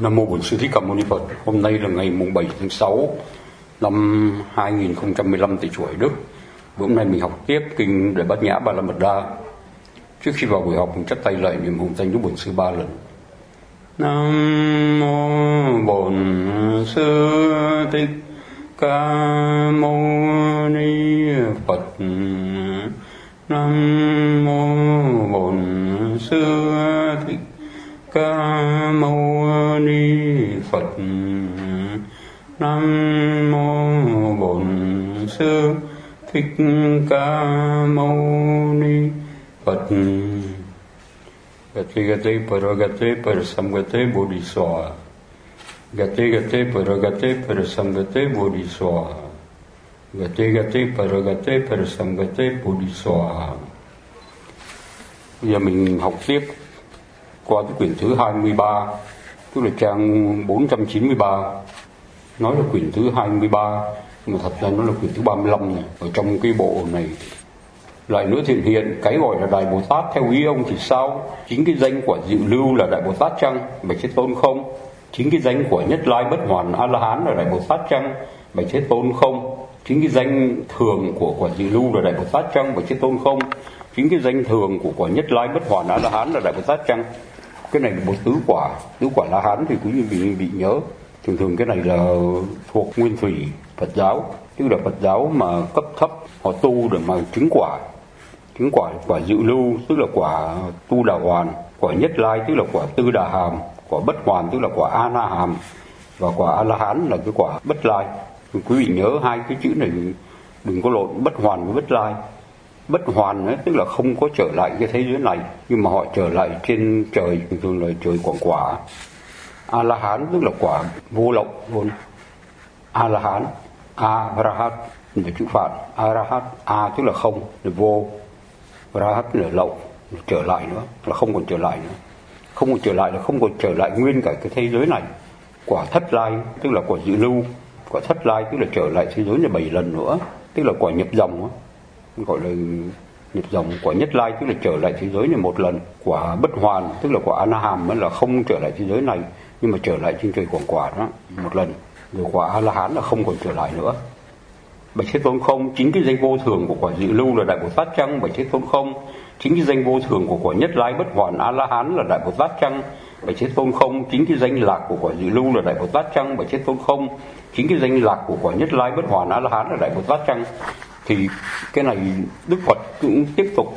Nam mô Bổn Sư Thích Ca Mâu Ni Phật. Hôm nay là ngày mùng 7 tháng 6 năm 2015 tại chùa Hải Đức. Hôm nay mình học tiếp kinh Đại Bát Nhã Ba La Mật Đa. Trước khi vào buổi học mình chắp tay lại niệm hồng danh Đức Bổn Sư 3 lần. Nam mô Bổn Sư Thích Ca Mâu Ni Phật. Nam mô Bổn Sư Thích Ca Mâu Ni Phật. Nam mô Bổn Sư Thích Ca Mâu Ni Phật. Gate gate paragate parasamgate bodhisattva. Gate gate paragate parasamgate bodhisattva. Gate gate paragate parasamgate bodhisattva. Bây giờ mình học tiếp qua cái quyển thứ 23, tức là trang 493. Nói là quyển thứ 23, nhưng mà thật ra nó là quyển thứ 35 này. Ở trong cái bộ này lại nữa thiện hiện, cái gọi là Đại Bồ Tát theo ý ông thì sao? Chính cái danh của Diệu Lưu là Đại Bồ Tát chăng? Bạch Thế Tôn không. Chính cái danh của Nhất Lai Bất Hoàn A La Hán là Đại Bồ Tát chăng? Bạch Thế Tôn không. Chính cái danh thường của quả Diệu Lưu là Đại Bồ Tát chăng? Bạch Thế Tôn không. Chính cái danh thường của quả Nhất Lai Bất Hoàn A La Hán là Đại Bồ Tát chăng? Cái này là một tứ quả La Hán thì cũng như bị nhớ. Thường cái này là thuộc nguyên thủy Phật giáo, tức là Phật giáo mà cấp thấp họ tu để mà chứng quả Diệu Lưu, tức là quả Tu Đà Hoàn, quả Nhất Lai tức là quả Tư Đà Hàm, quả Bất Hoàn tức là quả A Na Hàm, và quả A La Hán là cái quả Bất Lai. Quý vị nhớ hai cái chữ này đừng có lộn Bất Hoàn với Bất Lai. Bất hoàn ấy, tức là không có trở lại cái thế giới này, nhưng mà họ trở lại trên trời, thường là trời quảng quả. A La Hán tức là quả vô lậu luôn. A La Hán, A Rahat là chữ Phạn, A Rahat, A tức là không, là vô, Rahat là lậu, trở lại nữa, là không còn trở lại nữa. Không còn trở lại là không còn trở lại nguyên cả cái thế giới này. Quả Thất Lai tức là quả Diệu Lưu, quả Thất Lai tức là trở lại thế giới này 7 lần nữa, tức là quả nhập dòng đó. Gọi là nhập dòng. Quả Nhất Lai tức là trở lại thế giới này 1 lần. Quả Bất Hoàn tức là quả A Na Hàm là không trở lại thế giới này, nhưng mà trở lại trên trời quảng quả đó 1 lần. Rồi quả A La Hán là không còn trở lại nữa. Bạch Thế Tôn không. Chính cái danh vô thường của quả Diệu Lưu là Đại Bồ Tát chăng? Bạch Thế Tôn không. Chính cái danh vô thường của quả Nhất Lai Bất Hoàn A La Hán là Đại Bồ Tát chăng? Bạch Thế Tôn không. Chính cái danh lạc của quả Diệu Lưu là Đại Bồ Tát chăng? Bạch Thế Tôn không. Chính cái danh lạc của quả Nhất Lai Bất Hoàn A La Hán là Đại Bồ Tát chăng? Thì cái này Đức Phật cũng tiếp tục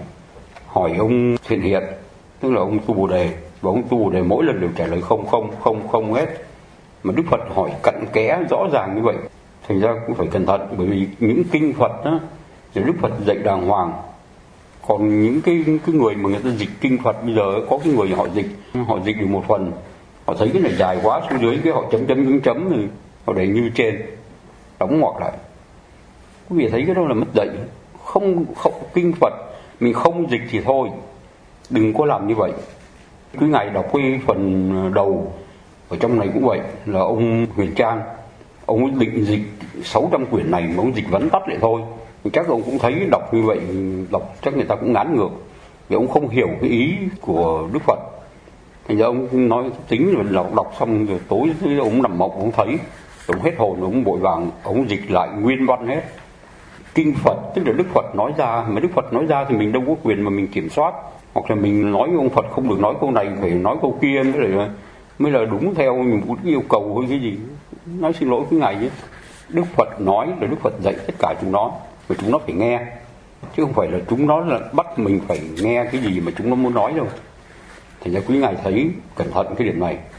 hỏi ông Thiện Hiện, tức là ông Tu Bồ Đề, và ông Tu Bồ Đề mỗi lần đều trả lời không hết. Mà Đức Phật hỏi cặn kẽ rõ ràng như vậy, thành ra cũng phải cẩn thận, bởi vì những kinh Phật đó thì Đức Phật dạy đàng hoàng. Còn những cái người mà người ta dịch kinh Phật bây giờ, có cái người họ dịch được một phần, họ thấy cái này dài quá, xuống dưới cái họ chấm thì họ để như trên, đóng ngoặc lại. Quý vị thấy cái đó là mất dạy. Không kinh Phật mình không dịch thì thôi, đừng có làm như vậy. Cứ ngày đọc cái phần đầu ở trong này cũng vậy, là ông Huyền Trang, ông định dịch 600 quyển này mà ông dịch vắn tắt lại thôi. Chắc ông cũng thấy đọc như vậy, đọc chắc người ta cũng ngán ngược, vì ông không hiểu cái ý của Đức Phật. Thành ra ông nói tính là đọc xong rồi tối ông nằm mộng, ông thấy ông hết hồn, ông vội vàng ông dịch lại nguyên văn hết. Kinh Phật tức là Đức Phật nói ra, mà Đức Phật nói ra thì mình đâu có quyền mà mình kiểm soát, hoặc là mình nói với ông Phật không được nói câu này, phải nói câu kia mới là đúng theo mình muốn yêu cầu hay cái gì. Nói xin lỗi cái ngày chứ, Đức Phật nói là Đức Phật dạy tất cả chúng nó, và chúng nó phải nghe, chứ không phải là chúng nó là bắt mình phải nghe cái gì mà chúng nó muốn nói đâu. Thành ra quý ngài thấy cẩn thận cái điểm này.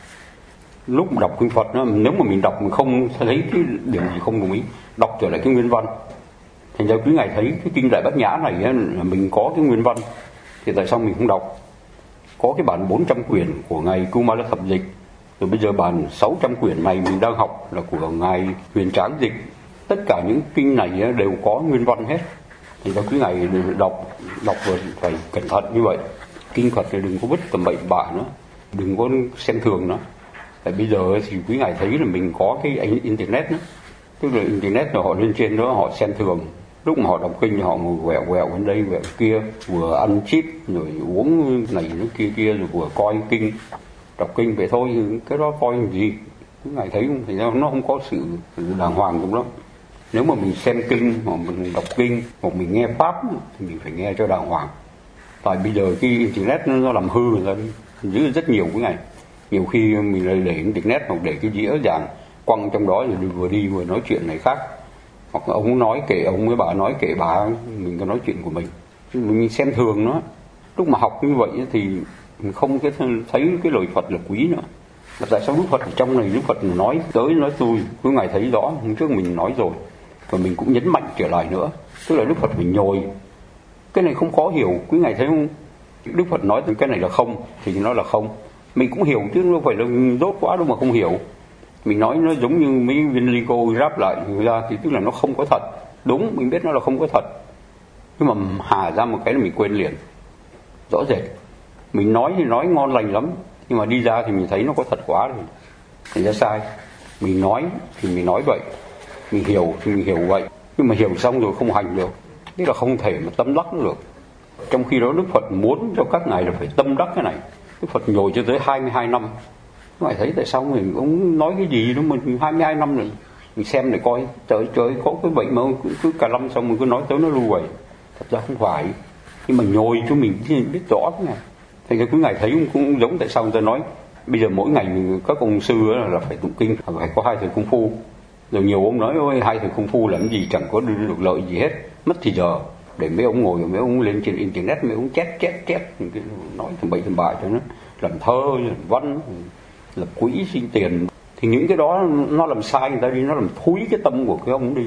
Lúc đọc kinh Phật đó, nếu mà mình đọc mình không thấy cái điểm gì không đồng ý, đọc trở lại cái nguyên văn. Thành ra quý ngài thấy cái kinh Đại Bát Nhã này là mình có cái nguyên văn, thì tại sao mình không đọc? Có cái bản 400 quyển của ngài Kumara Thập dịch, rồi bây giờ bản 600 quyển này mình đang học là của ngài Huyền Tráng dịch. Tất cả những kinh này đều có nguyên văn hết. Thì ra quý ngài đọc rồi phải cẩn thận như vậy. Kinh Phật thì đừng có vứt tầm bậy bạ nữa, đừng có xem thường nó. Tại bây giờ thì quý ngài thấy là mình có cái internet nữa, tức là internet rồi họ lên trên đó họ xem thường. Lúc mà họ đọc kinh họ ngồi quẹo bên đây quẹo kia, vừa ăn chip rồi uống này nước kia rồi vừa coi kinh. đọc kinh vậy thôi, cái đó coi làm gì. Quý ngài thấy không, thì nó không có sự đàng hoàng trong đó. Nếu mà mình xem kinh hoặc mình đọc kinh hoặc mình nghe pháp thì mình phải nghe cho đàng hoàng. Tại bây giờ cái internet nó làm hư người ta giữ rất nhiều cái này. Nhiều khi mình để internet hoặc để cái dĩa dàn quăng trong đó rồi vừa đi vừa nói chuyện này khác. Hoặc ông nói kể ông với bà nói kể bà, mình có nói chuyện của mình. Mình xem thường nó. Lúc mà học như vậy thì mình không thấy cái lời Phật là quý nữa. Mà tại sao Đức Phật ở trong này Đức Phật nói tới nói tôi, cứ ngài thấy rõ, hôm trước mình nói rồi. Và mình cũng nhấn mạnh trở lại nữa. Tức là Đức Phật phải nhồi. Cái này không khó hiểu, quý ngài thấy không? Đức Phật nói cái này là không thì nó là không. Mình cũng hiểu chứ không phải là dốt quá đâu mà không hiểu. Mình nói nó giống như mấy viên ly cô ráp lại ra thì tức là nó không có thật. Đúng, mình biết nó là không có thật. Nhưng mà hà ra một cái là mình quên liền. Rõ rệt. Mình nói thì nói ngon lành lắm, nhưng mà đi ra thì mình thấy nó có thật quá rồi. Thành ra sai. Mình nói thì mình nói vậy, mình hiểu thì mình hiểu vậy, nhưng mà hiểu xong rồi không hành được. Thế là không thể mà tâm đắc được. Trong khi đó Đức Phật muốn cho các ngài là phải tâm đắc cái này. Đức Phật nhồi cho tới 22 năm. Các ngài thấy tại sao mình cũng nói cái gì đó mình 22 năm rồi. Mình xem để coi, trời có cái bệnh mà cứ cả năm xong mình cứ nói tới nó lưu vậy. Thật ra không phải. Nhưng mà nhồi cho mình biết rõ cái này. Thành ra cứ ngài thấy cũng giống tại sao người ta nói bây giờ mỗi ngày các ông sư là phải tụng kinh, phải có 2 thầy công phu. Rồi nhiều ông nói ôi 2 thầy công phu làm gì chẳng có được lợi gì hết, mất thì giờ. Để mấy ông ngồi, mấy ông lên trên internet, mấy ông chép nói thầm bậy thầm bạ cho nó làm thơ, làm văn, lập quỹ xin tiền. Thì những cái đó nó làm sai người ta đi, nó làm thúi cái tâm của cái ông đi.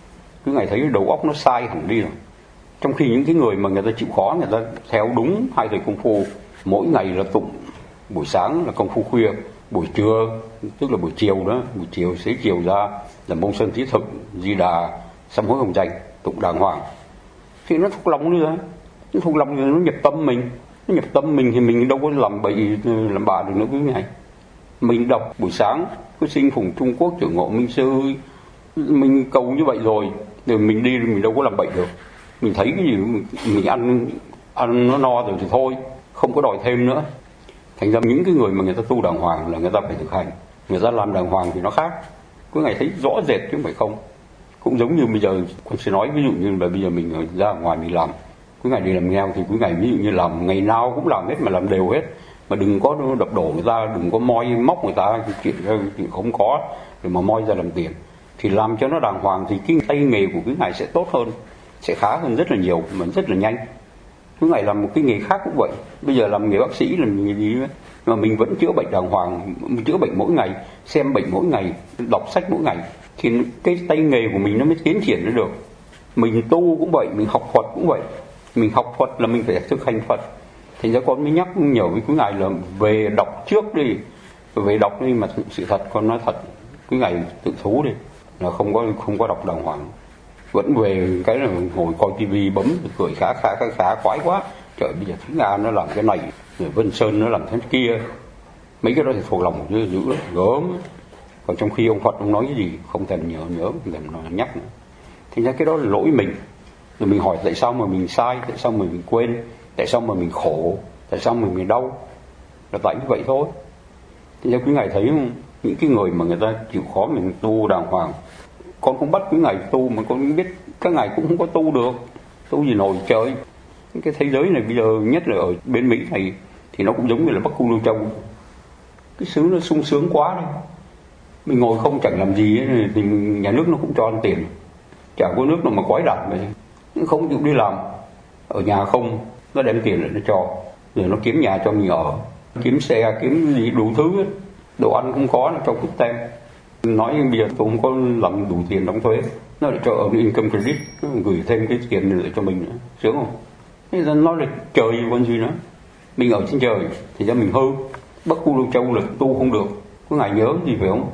Cứ ngày thấy đầu óc nó sai hẳn đi rồi. Trong khi những cái người mà người ta chịu khó, người ta theo đúng 2 thầy công phu, mỗi ngày là tụng, buổi sáng là công phu khuya, buổi trưa tức là buổi chiều đó, buổi chiều xế chiều ra là mông sơn thí thực, di đà, sám hối hồng danh, tụng đàng hoàng. Thì nó thuộc lòng nữa, nó thuộc lòng rồi nó nhập tâm mình, nó nhập tâm mình thì mình đâu có làm bậy làm bạ được nữa quý vị này. Mình đọc buổi sáng cứ sinh phùng Trung Quốc trưởng ngộ minh sư, mình cầu như vậy rồi mình đi mình đâu có làm bậy được. Mình thấy cái gì mình ăn nó no rồi thì thôi, không có đòi thêm nữa. Thành ra những cái người mà người ta tu đàng hoàng là người ta phải thực hành, người ta làm đàng hoàng thì nó khác. Cứ ngày thấy rõ rệt chứ không phải không. Cũng giống như bây giờ con sẽ nói ví dụ như là bây giờ mình ra ngoài mình làm, cứ ngày đi làm nghèo thì cứ ngày ví dụ như làm ngày nào cũng làm hết mà làm đều hết, mà đừng có đập đổ người ta, đừng có moi móc người ta chuyện không có rồi mà moi ra làm tiền. Thì làm cho nó đàng hoàng thì cái tay nghề của cái ngày sẽ tốt hơn, sẽ khá hơn rất là nhiều mà rất là nhanh. Cứ ngày làm một cái nghề khác cũng vậy. Bây giờ làm nghề bác sĩ là nghề gì đó, mà mình vẫn chữa bệnh đàng hoàng, mình chữa bệnh mỗi ngày, xem bệnh mỗi ngày, đọc sách mỗi ngày thì cái tay nghề của mình nó mới tiến triển nó được. Mình tu cũng vậy, mình học Phật cũng vậy. Mình học Phật là mình phải thực hành Phật. Thành ra con mới nhắc nhở với quý ngài là về đọc trước đi, về đọc đi mà sự thật con nói thật, quý ngài tự thú đi là không có đọc đàng hoàng. Vẫn về cái là ngồi coi tivi bấm cười khá khoái quá. Trời bây giờ Thúy Nga nó làm cái này, rồi Vân Sơn nó làm thế kia. Mấy cái đó thì thuộc lòng dữ gớm. Còn trong khi ông Phật ông nói cái gì không thèm nhớ không thèm nhắc nữa. Thành ra cái đó là lỗi mình. Rồi mình hỏi tại sao mà mình sai, tại sao mà mình quên, tại sao mà mình khổ, tại sao mà mình đau. Là tại như vậy thôi. Thành ra quý ngài thấy không? Những cái người mà người ta chịu khó mình tu đàng hoàng, con không bắt quý ngài tu mà con biết các ngài cũng không có tu được. Tu gì nổi trời. Cái thế giới này bây giờ nhất là ở bên Mỹ này thì nó cũng giống như là Bắc Khu Lưu Châu. Cái xứ nó sung sướng quá đấy. Mình ngồi không chẳng làm gì ấy, thì nhà nước nó cũng cho ăn tiền. Chả có nước nào mà quái đản vậy. Không chịu đi làm, ở nhà không, nó đem tiền lại nó cho. Rồi nó kiếm nhà cho mình ở, kiếm xe, kiếm gì đủ thứ ấy. Đồ ăn không có, nó cho cút tem. Nói bây giờ tôi không có làm đủ tiền đóng thuế, nó lại cho ở income credit, nó gửi thêm cái tiền này lại cho mình nữa, sướng không? Thế ra nó là trời còn gì nữa. Mình ở trên trời thì ra mình hư. Bắc Khu Lưu Châu là tu không được. Có ngài nhớ gì phải không?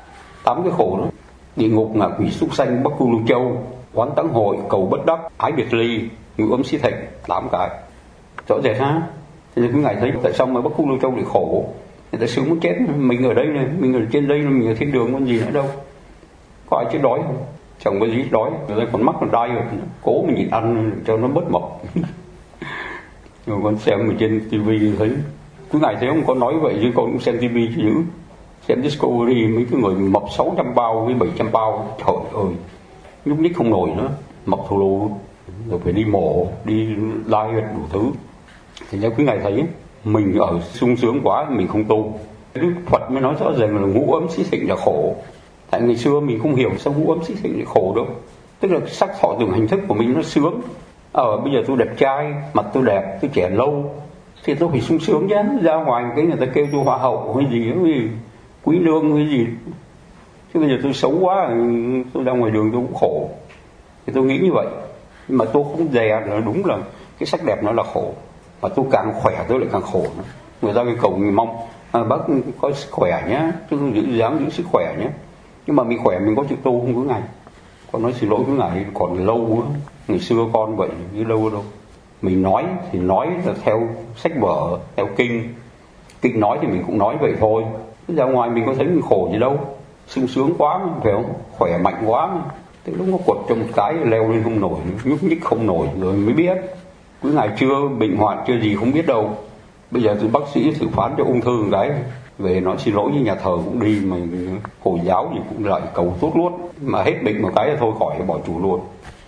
8 cái khổ đó: địa ngục, ngạ quỷ, súc sanh, Bắc Khu Lưu Châu, oán táng hội, cầu bất đắc, ái biệt ly, ngũ ấm xí thịnh. 8 cái rõ rệt ha. Thế nên quý ngài thấy tại sao mà Bắc Khu Lưu Châu lại khổ? Người ta sướng muốn chết. Mình ở đây này, mình ở trên đây, mình ở thiên đường còn gì nữa đâu. Có ai chết đói không? Chẳng có gì đói. Người ta còn mắc còn đai rồi, cố mình nhịn ăn cho nó bớt mập. Rồi con xem ở trên tivi thấy Quý ngài thấy không, con nói vậy chứ con cũng xem TV chứ dữ, xem Discovery mấy cái người mập 600 bao với 700 bao, trời ơi, nhúc nhích không nổi nữa, mập thù lù, rồi phải đi mổ, đi diet đủ thứ. Thì nếu quý ngài thấy mình ở sung sướng quá mình không tu. Đức Phật mới nói rõ ràng là ngũ ấm xí thịnh là khổ. Tại ngày xưa mình không hiểu sao ngũ ấm xí thịnh lại khổ đâu. Tức là sắc thọ tưởng hành thức của mình nó sướng. Bây giờ tôi đẹp trai, mặt tôi đẹp, tôi trẻ lâu, thì tôi phải sung sướng chứ. Ra ngoài cái người ta kêu tôi hoa hậu hay gì, quý nương hay gì. Chứ bây giờ tôi xấu quá, tôi ra ngoài đường tôi cũng khổ. Thì tôi nghĩ như vậy. Nhưng mà tôi không dè là đúng là cái sắc đẹp nó là khổ. Mà tôi càng khỏe tôi lại càng khổ nữa. Người ta cái cầu người mong bác có sức khỏe nhé, chứ dám giữ sức khỏe nhé. Nhưng mà mình khỏe mình có chịu tu không cứ ngày. Con nói xin lỗi cứ ngày còn lâu quá. Ngày xưa con vậy như lâu đâu. Mình nói thì nói là theo sách vở, theo kinh. Kinh nói thì mình cũng nói vậy thôi. Ra ngoài mình có thấy mình khổ gì đâu. Sung sướng quá mà, phải không? Khỏe mạnh quá mà. Thế lúc nó quật cho một cái leo lên không nổi, nhúc nhích không nổi rồi mới biết. Cứ ngày chưa bệnh hoạn chưa gì không biết đâu. Bây giờ thì bác sĩ xử phán cho ung thư một cái, về nói xin lỗi với nhà thờ cũng đi, mà Hồi giáo gì cũng lại cầu tốt luôn, mà hết bệnh một cái là thôi khỏi bỏ chủ luôn.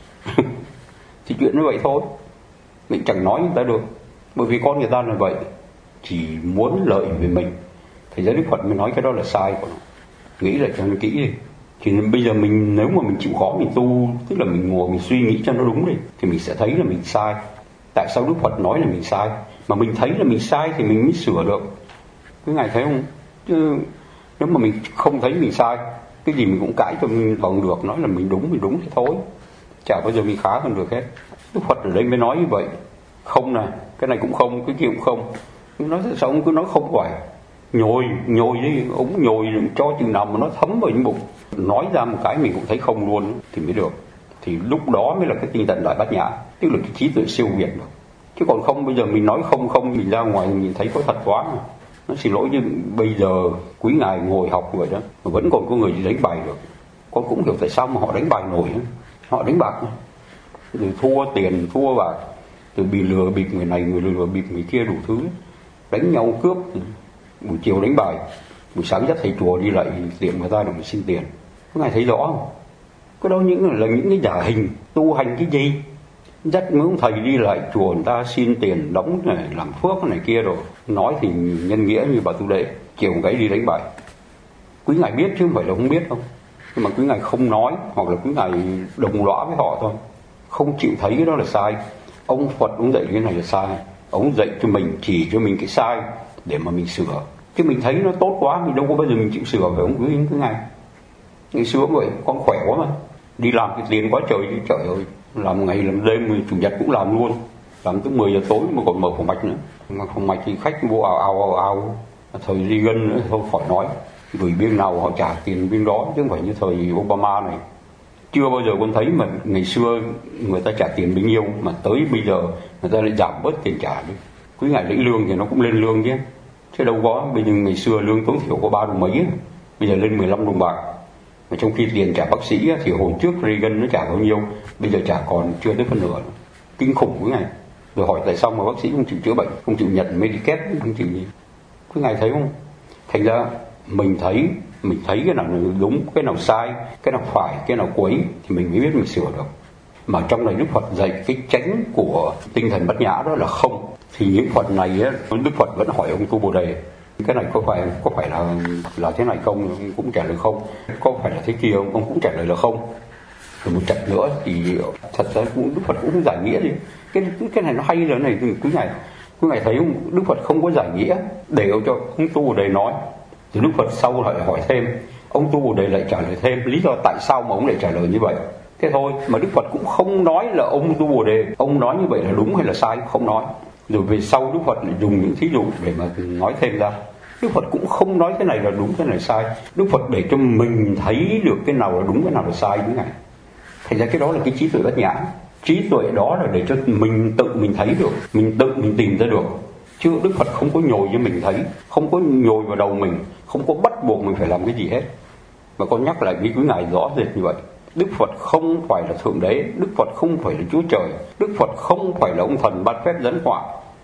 Thì chuyện như vậy thôi, mình chẳng nói người ta được, bởi vì con người ta là vậy, chỉ muốn lợi về mình. Thì Đức Phật mới nói cái đó là sai của nó. Nghĩ lại cho nó kỹ đi. Thì bây giờ mình nếu mà mình chịu khó mình tu, tức là mình ngồi mình suy nghĩ cho nó đúng đi, thì mình sẽ thấy là mình sai. Tại sao Đức Phật nói là mình sai? Mà mình thấy là mình sai thì mình mới sửa được. Cái ngài thấy không? Chứ nếu mà mình không thấy mình sai, cái gì mình cũng cãi cho mình bằng được, nói là mình đúng thì thôi. Chả bao giờ mình khá hơn được hết. Đức Phật ở đây mới nói như vậy. Không nè, cái này cũng không, cái kia cũng không. Nói sao ông cứ nói không phải. Nhồi đi, ông nhồi cho chừng nào mà nó thấm vào những bụng. Nói ra một cái mình cũng thấy không luôn thì mới được. Thì lúc đó mới là cái tinh thần đại bát nhã, tức là cái trí tuệ siêu việt được. Chứ còn không bây giờ mình nói không mình ra ngoài mình thấy có thật quá mà. Nó xin lỗi, chứ bây giờ quý ngài ngồi học vậy đó mà vẫn còn có người đi đánh bài được. Con cũng hiểu tại sao mà họ đánh bài nổi. Họ đánh bạc rồi thua tiền thua bạc, từ bị lừa bịp người này, người lừa bịp người kia, đủ thứ, đánh nhau cướp. Buổi chiều đánh bài, buổi sáng dắt thầy chùa đi lại tiệm người ta để mà xin tiền. Có ngài thấy rõ không? Cái đó là những cái giả hình. Tu hành cái gì? Dắt mấy ông thầy đi lại chùa người ta xin tiền đóng này, làm phước này kia rồi. Nói thì nhân nghĩa như bà Tu Đệ, chiều một cái đi đánh bài. Quý ngài biết chứ không phải là không biết đâu. Nhưng mà quý ngài không nói, hoặc là quý ngài đồng lõa với họ thôi, không chịu thấy cái đó là sai. Ông Phật ông dạy cái này là sai, ông dạy cho mình, chỉ cho mình cái sai để mà mình sửa. Chứ mình thấy nó tốt quá mình đâu có bao giờ mình chịu sửa, phải không quý ngài? Ngày xưa vậy, con khỏe quá mà, đi làm cái tiền quá trời chứ, trời ơi, làm ngày làm đêm, chủ nhật cũng làm luôn, làm tới 10 giờ tối mà còn mở phòng mạch nữa. Mà phòng mạch thì khách vô ào, thời Reagan nữa thôi khỏi nói, gửi biên nào họ trả tiền biên đó, chứ không phải như thời Obama này. Chưa bao giờ con thấy mà ngày xưa người ta trả tiền bao nhiêu mà tới bây giờ người ta lại giảm bớt tiền trả đi. Quý ngày lấy lương thì nó cũng lên lương chứ đâu có. Bây giờ ngày xưa lương tối thiểu có 3 đồng mấy, bây giờ lên 15 đồng bạc. Mà trong khi tiền trả bác sĩ thì hồi trước Reagan nó trả bao nhiêu, bây giờ trả còn chưa tới phân nửa. Kinh khủng quý ngày. Rồi hỏi tại sao mà bác sĩ không chịu chữa bệnh, không chịu nhận Medicare, không chịu gì. Quý ngày thấy không? Thành ra mình thấy cái nào đúng, cái nào sai, cái nào phải, cái nào quấy thì mình mới biết mình sửa được. Mà trong này Đức Phật dạy cái chánh của tinh thần bát nhã đó là không. Thì những Phật này á, Đức Phật vẫn hỏi ông Tu Bồ Đề, cái này có phải là thế này không? Ông cũng trả lời không. Có phải là thế kia không? Ông cũng trả lời là không. Rồi một trận nữa thì thật ra Đức Phật cũng giải nghĩa đi. Cái này nó hay là này, cứ ngày thấy Đức Phật không có giải nghĩa để cho ông Tu Bồ Đề nói. Thì Đức Phật sau lại hỏi thêm, ông Tu Bồ Đề lại trả lời thêm lý do tại sao mà ông lại trả lời như vậy. Thế thôi, mà Đức Phật cũng không nói là ông Tu Bồ Đề ông nói như vậy là đúng hay là sai, không nói. Rồi về sau Đức Phật lại dùng những thí dụ để mà nói thêm ra. Đức Phật cũng không nói cái này là đúng, cái này sai. Đức Phật để cho mình thấy được cái nào là đúng, cái nào là sai như này. Thành ra cái đó là cái trí tuệ bát nhã. Trí tuệ đó là để cho mình tự mình thấy được, mình tự mình tìm ra được. Chứ Đức Phật không có nhồi cho mình thấy, không có nhồi vào đầu mình, không có bắt buộc mình phải làm cái gì hết. Và con nhắc lại với quý ngài rõ rệt như vậy. Đức Phật không phải là Thượng Đế, Đức Phật không phải là Chúa Trời, Đức Phật không phải là ông thần ban phép giáng họa.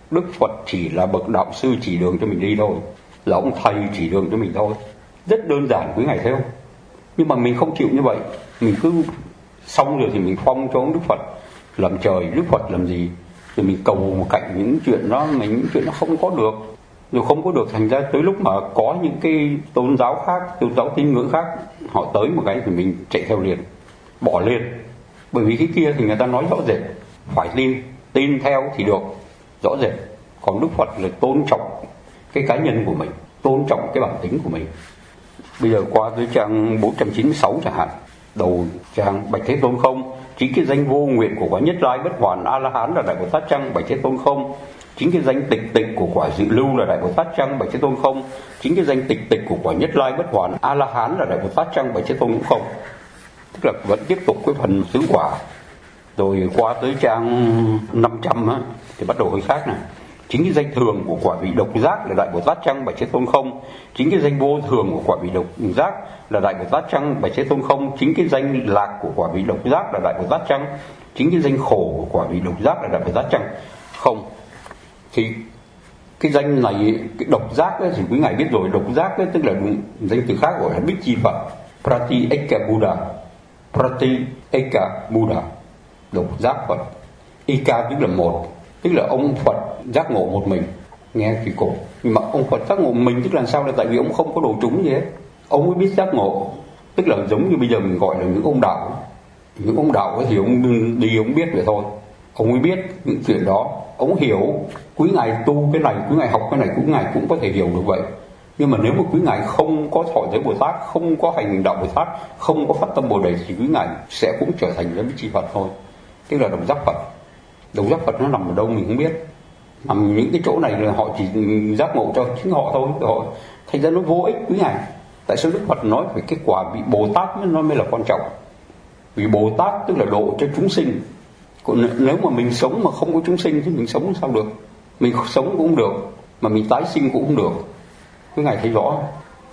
Đức Phật chỉ là bậc đạo sư chỉ đường cho mình đi thôi, là ông thầy chỉ đường cho mình thôi. Rất đơn giản quý ngài thấy không? Nhưng mà mình không chịu như vậy, mình cứ xong rồi thì mình phong cho ông Đức Phật làm trời, Đức Phật làm gì, rồi mình cầu một cạnh những chuyện đó, những chuyện nó không có được, rồi không có được, thành ra tới lúc mà có những cái tôn giáo khác, tôn giáo tín ngưỡng khác họ tới một cái thì mình chạy theo liền, bỏ liền. Bởi vì cái kia thì người ta nói rõ rệt, phải tin theo thì được, rõ rệt. Còn Đức Phật là tôn trọng cái cá nhân của mình, tôn trọng cái bản tính của mình. Bây giờ qua tới trang 496 chẳng hạn, đầu trang: Bạch Thế Tôn không, chính cái danh vô nguyện của quả Nhất Lai Bất Hoàn A La Hán là Đại Bồ Tát chăng? Bạch Thế Tôn không. Chính cái danh tịch tịch của quả Dự Lưu là Đại Bồ Tát chăng? Bạch Thế Tôn không. Chính cái danh tịch tịch của quả Nhất Lai Bất Hoàn A La Hán là Đại Bồ Tát chăng? Bạch Thế Tôn cũng không. Tức là vẫn tiếp tục cái phần xứ quả. Rồi qua tới trang 500 á, thì bắt đầu hơi khác này. Chính cái danh thường của quả vị độc giác là Đại Bồ Tát chăng? Bạch Thế Tôn không. Chính cái danh vô thường của quả vị độc giác là Đại Bồ Tát chăng? Bạch Thế Tôn không. Chính cái danh lạc của quả vị độc giác là Đại Bồ Tát chăng? Chính cái danh khổ của quả vị độc giác là Đại Bồ Tát chăng? Không. Thì cái danh này, cái độc giác ấy, thì quý ngài biết rồi, độc giác ấy, tức là danh từ khác gọi là Bích Chi Phật, Prati Eka Buddha, Prati Eka Buddha, độc giác Phật. Eka tức là một, tức là ông Phật giác ngộ một mình, nghe kỳ cổ. Nhưng mà ông Phật giác ngộ mình tức là sao? Là tại vì ông không có đồ trúng gì hết, ông mới biết giác ngộ. Tức là giống như bây giờ mình gọi là những ông đạo, những ông đạo ấy thì ông đi ông biết vậy thôi, ông mới biết những chuyện đó, ông hiểu. Quý ngài tu cái này, quý ngài học cái này, quý ngài cũng có thể hiểu được vậy. Nhưng mà nếu mà quý ngài không có thọ giới Bồ Tát, không có hành đạo Bồ Tát, không có phát tâm Bồ Đề thì quý ngài sẽ cũng trở thành Bích Chi Phật thôi, tức là đồng giác Phật. Đồng giác Phật nó nằm ở đâu mình không biết, nằm những cái chỗ này là họ chỉ giác ngộ cho chính họ thôi, họ thành ra nó vô ích quý ngài. Tại sao Đức Phật nói về cái quả vị Bồ Tát nó mới là quan trọng? Vì Bồ Tát tức là độ cho chúng sinh. Còn nếu mà mình sống mà không có chúng sinh thì mình sống sao được? Mình sống cũng được, mà mình tái sinh cũng không được. Cái ngài thấy rõ.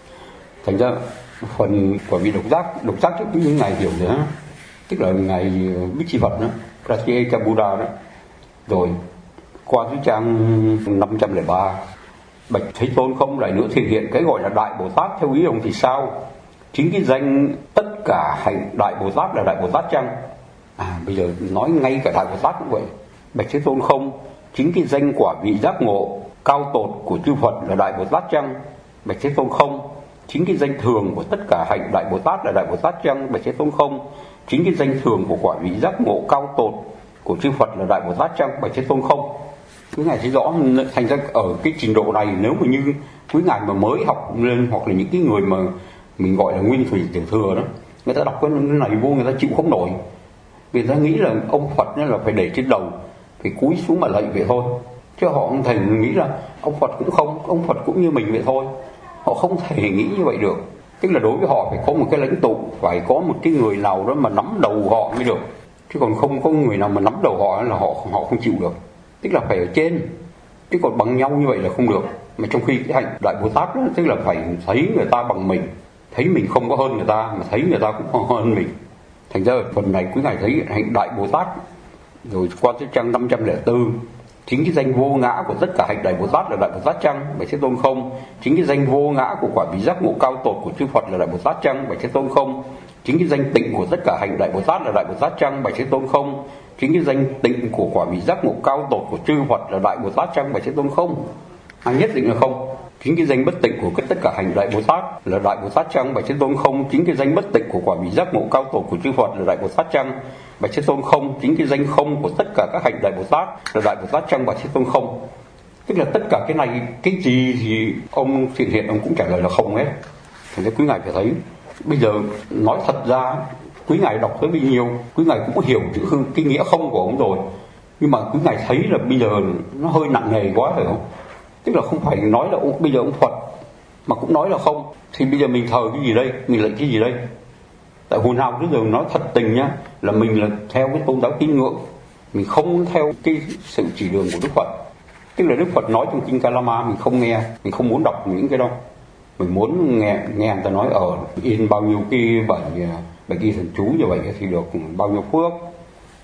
Thành ra phần quả vị độc giác cho những ngài hiểu nữa, tức là ngài Bích Chi Phật đó, Pratyeka Buddha đó. Rồi qua cái trang 503: Bạch Thế Tôn không, lại nữa thể hiện cái gọi là Đại Bồ Tát theo ý ông thì sao? Chính cái danh tất cả hành Đại Bồ Tát là Đại Bồ Tát chăng? Bây giờ nói ngay cả Đại Bồ Tát cũng vậy. Bạch Thế Tôn không, chính cái danh quả vị giác ngộ cao tột của chư Phật là Đại Bồ Tát chăng? Bạch Thế Tôn không. Chính cái danh thường của tất cả hạnh Đại Bồ Tát là Đại Bồ Tát chăng? Bạch Thế Tôn không. Chính cái danh thường của quả vị giác ngộ cao tột của chư Phật là Đại Bồ Tát chăng? Bạch Thế Tôn không. Quý ngài thấy rõ. Thành ra ở cái trình độ này, nếu mà như quý ngài mà mới học lên, hoặc là những cái người mà mình gọi là nguyên thủy tiểu thừa đó, người ta đọc cái này vô, người ta chịu không nổi. Người ta nghĩ là ông Phật là phải để trên đầu, phải cúi xuống mà lạy vậy thôi. Chứ họ không thể nghĩ là ông Phật cũng không, ông Phật cũng như mình vậy thôi. Họ không thể nghĩ như vậy được. Tức là đối với họ phải có một cái lãnh tụ, phải có một cái người nào đó mà nắm đầu họ mới được. Chứ còn không có người nào mà nắm đầu họ là họ không chịu được. Tức là phải ở trên, chứ còn bằng nhau như vậy là không được. Mà trong khi cái hạnh Đại Bồ Tát đó, tức là phải thấy người ta bằng mình, thấy mình không có hơn người ta, mà thấy người ta cũng không hơn mình. Thành ra phần này quý ngài thấy hạnh Đại Bồ Tát. Rồi qua tới trang 504: Chính cái danh vô ngã của tất cả hạnh Đại Bồ Tát là Đại Bồ Tát chăng? Bạch Thế Tôn không. Chính cái danh vô ngã của quả vị giác ngộ cao tột của chư Phật là Đại Bồ Tát chăng? Bạch Thế Tôn không. Chính cái danh tịnh của tất cả hạnh Đại Bồ Tát là Đại Bồ Tát chăng? Bạch Thế Tôn không. Chính cái danh tịnh của quả vị giác ngộ cao tột của chư Phật là Đại Bồ Tát chăng? Bạch Thế Tôn không. Nhất định là không. Chính cái danh bất tịnh của tất cả hành Đại Bồ Tát là Đại Bồ Tát chăng? Bạch Thế Tôn không. Chính cái danh bất tịnh của quả vị giác ngộ cao tột của chư Phật là Đại Bồ Tát chăng? Bạch Thế Tôn không. Chính cái danh không của tất cả các hành Đại Bồ Tát là Đại Bồ Tát chăng? Bạch Thế Tôn không. Tức là tất cả cái này, cái gì thì ông Thiện Hiện ông cũng trả lời là không hết. Thành ra quý ngài phải thấy. Bây giờ nói thật ra, quý ngài đọc tới bao nhiêu, quý ngài cũng hiểu chữ cái nghĩa không của ông rồi. Nhưng mà quý ngài thấy là bây giờ nó hơi nặng nề quá phải không? Tức là không phải nói là bây giờ ông Phật mà cũng nói là không, thì bây giờ mình thờ cái gì đây, mình lại cái gì đây? Tại hồi nào bây giờ nói thật tình nhá, là mình là theo cái tôn giáo tín ngưỡng, mình không theo cái sự chỉ đường của Đức Phật. Tức là Đức Phật nói trong kinh Kalama mình không nghe, mình không muốn đọc những cái đó. Mình muốn nghe người ta nói in bao nhiêu cái bài ghi thần chú như vậy thì được bao nhiêu phước,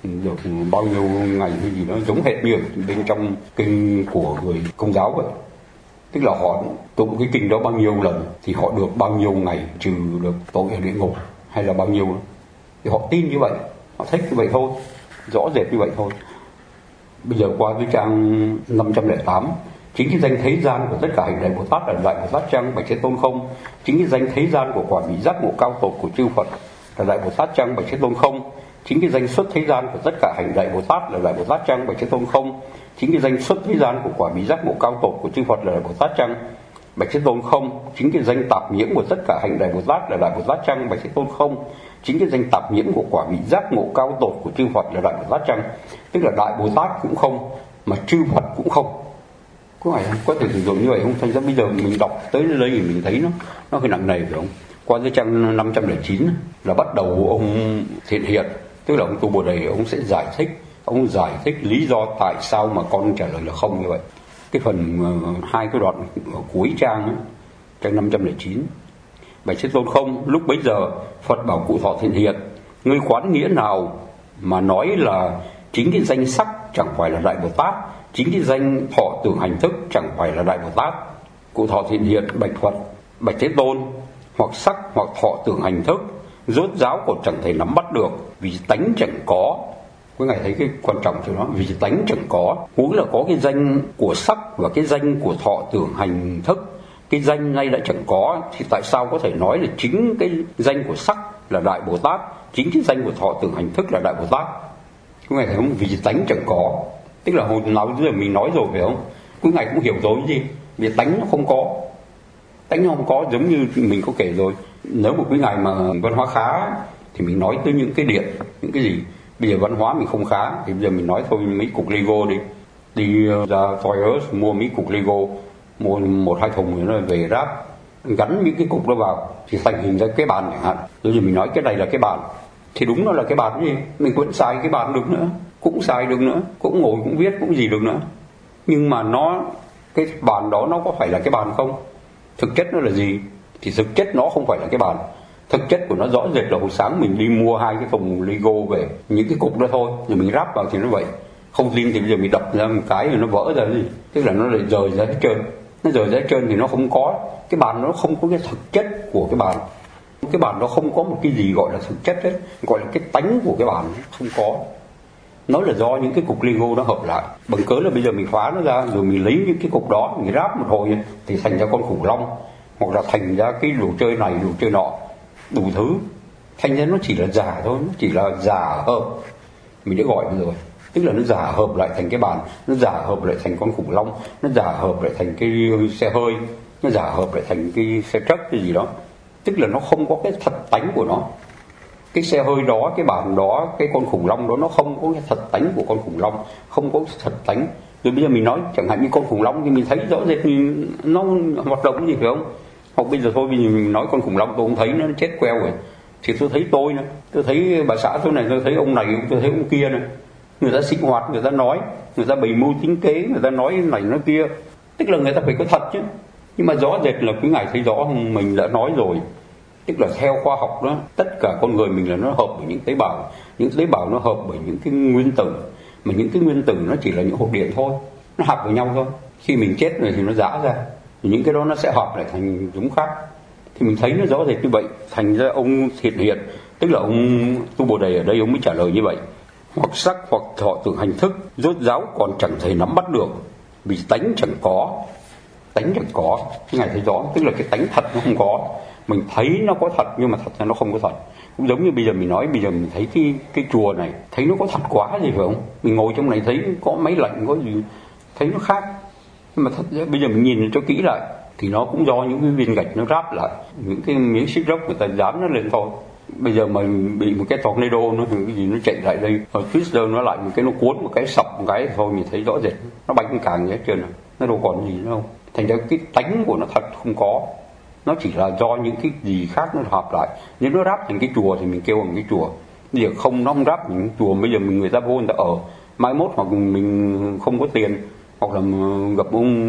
được bao nhiêu ngày hay gì đó, giống hệt như bên trong kinh của người Công giáo vậy. Tức là họ tụng cái kinh đó bao nhiêu lần thì họ được bao nhiêu ngày trừ được tội ở địa ngục, hay là bao nhiêu đó. Thì họ tin như vậy, họ thích như vậy thôi, rõ rệt như vậy thôi. Bây giờ qua cái trang 508, chính cái danh thế gian của tất cả hành đại Bồ Tát là Đại Bồ Tát Chăng Bạch Thế Tôn không? Chính cái danh thế gian của quả vị giác ngộ cao tột của chư Phật là Đại Bồ Tát Chăng Bạch Thế Tôn không? Chính cái danh xuất thế gian của tất cả hành đại Bồ Tát là Đại Bồ Tát Chăng Bạch Thế Tôn không? Chính cái danh xuất thế gian của quả vị giác ngộ cao tột của chư Phật là Đại Bồ Tát Chăng Bạch Thế Tôn không? Chính cái danh tạp nhiễm của tất cả hành đại Bồ Tát là Đại Bồ Tát Chăng Bạch Thế Tôn không? Chính cái danh tạp nhiễm của quả vị giác ngộ cao tột của chư Phật là Đại Bồ Tát Chăng? Tức là Đại Bồ Tát cũng không, mà chư Phật cũng không. Có thể sử dụng như vậy không? Thành ra bây giờ mình đọc tới đây thì mình thấy nó hơi nặng nề phải không? Qua tới trang 509 là bắt đầu ông Thiện Hiện, tức là ông Tu Bồ Đề, ông sẽ giải thích lý do tại sao mà con trả lời là không như vậy. Cái phần hai cái đoạn ở cuối trang ấy, trang 509. Bạch Thế Tôn không, lúc bấy giờ Phật bảo Cụ Thọ Thiện Hiện, ngươi quán nghĩa nào mà nói là chính cái danh sắc chẳng phải là Đại Bồ Tát, chính cái danh thọ tưởng hành thức chẳng phải là Đại Bồ Tát? Cụ Thọ Thiện Hiện bạch Phật: Bạch Thế Tôn, hoặc sắc hoặc thọ tưởng hành thức rốt ráo còn chẳng thể nắm bắt được, vì tánh chẳng có. Quý ngài thấy cái quan trọng cho nó, vì tánh chẳng có. Huống là có cái danh của sắc và cái danh của thọ tưởng hành thức, cái danh này đã chẳng có, thì tại sao có thể nói là chính cái danh của sắc là Đại Bồ Tát, chính cái danh của thọ tưởng hành thức là Đại Bồ Tát? Quý ngài thấy không? Vì tánh chẳng có, tức là hồi nào giờ mình nói rồi phải không? Quý ngài cũng hiểu rồi cái gì? Vì tánh nó không có. Tánh nó không có, giống như mình có kể rồi. Nếu một quý ngài mà văn hóa khá thì mình nói tới những cái điện, những cái gì. Bây giờ văn hóa mình không khá thì bây giờ mình nói thôi mấy cục Lego đi ra Toys mua mấy cục Lego, mua 1-2 thùng rồi nó về ráp, gắn những cái cục đó vào thì thành hình ra cái bàn chẳng hạn. Rồi mình nói cái này là cái bàn thì đúng nó là cái bàn gì, mình cũng xài cái bàn được nữa, cũng xài được nữa, cũng ngồi cũng viết cũng gì được nữa. Nhưng mà cái bàn đó nó có phải là cái bàn không? Thực chất nó là gì? Thì thực chất nó không phải là cái bàn. Thực chất của nó rõ rệt là hồi sáng mình đi mua 2 cái thùng Lego về, những cái cục đó thôi, rồi mình ráp vào thì nó vậy. Không tin thì bây giờ mình đập ra một cái rồi nó vỡ ra gì, tức là nó lại rời ra hết trơn. Nó rời ra hết trơn thì nó không có, cái bàn nó không có cái thực chất của cái bàn. Cái bàn nó không có một cái gì gọi là thực chất ấy, gọi là cái tánh của cái bàn không có. Nó là do những cái cục Lego nó hợp lại. Bằng cớ là bây giờ mình phá nó ra rồi mình lấy những cái cục đó mình ráp một hồi thì thành ra con khủng long, hoặc là thành ra cái đồ chơi này đồ chơi nọ, đủ thứ. Thành ra nó chỉ là giả thôi, nó chỉ là giả hợp. Mình đã gọi rồi, tức là nó giả hợp lại thành cái bàn, nó giả hợp lại thành con khủng long, nó giả hợp lại thành cái xe hơi, nó giả hợp lại thành cái xe truck cái gì đó. Tức là nó không có cái thật tánh của nó. Cái xe hơi đó, cái bàn đó, cái con khủng long đó nó không có cái thật tánh của con khủng long, không có thật tánh. Rồi bây giờ mình nói chẳng hạn như con khủng long thì mình thấy rõ rệt nó hoạt động cái gì phải không? Hoặc bây giờ thôi vì mình nói con khủng long tôi không thấy nó chết queo rồi, thì tôi thấy tôi nữa, tôi thấy bà xã tôi này, tôi thấy ông này, tôi thấy ông kia này. Người ta sinh hoạt, người ta nói, người ta bày mưu tính kế, người ta nói này nói kia, tức là người ta phải có thật chứ. Nhưng mà rõ rệt là quý ngài thấy rõ, mình đã nói rồi, tức là theo khoa học đó, tất cả con người mình là nó hợp bởi những tế bào nó hợp bởi những cái nguyên tử, mà những cái nguyên tử nó chỉ là những hộp điện thôi, nó hợp với nhau thôi. Khi mình chết rồi thì nó giã ra, những cái đó nó sẽ hợp lại thành chúng khác. Thì mình thấy nó rõ rệt như vậy. Thành ra ông Thiện Hiện, tức là ông Tu Bồ Đề ở đây ông mới trả lời như vậy: hoặc sắc hoặc thọ tưởng hành thức rốt ráo còn chẳng thể nắm bắt được, vì tánh chẳng có. Tánh chẳng có, cái ngài thấy rõ, tức là cái tánh thật nó không có. Mình thấy nó có thật nhưng mà thật ra nó không có thật. Cũng giống như bây giờ mình nói, bây giờ mình thấy cái chùa này, thấy nó có thật quá gì phải không? Mình ngồi trong này thấy có máy lạnh, có gì thấy nó khác. Nhưng mà thật ra bây giờ mình nhìn cho kỹ lại thì nó cũng do những cái viên gạch nó ráp lại, những cái miếng xích rốc người ta dán nó lên thôi. Bây giờ mà bị một cái tornado nó cái gì nó chạy lại đây, rồi twister nó lại một cái, nó cuốn một cái, sập một cái thôi mình thấy rõ rệt nó bánh càng hết trơn rồi, nó đâu còn gì nữa đâu. Thành ra cái tánh của nó thật không có, nó chỉ là do những cái gì khác nó hợp lại. Nếu nó ráp thành cái chùa thì mình kêu bằng cái chùa. Bây giờ không, nó không ráp thành cái chùa, bây giờ người ta vô người ta ở, mai mốt hoặc mình không có tiền, hoặc là gặp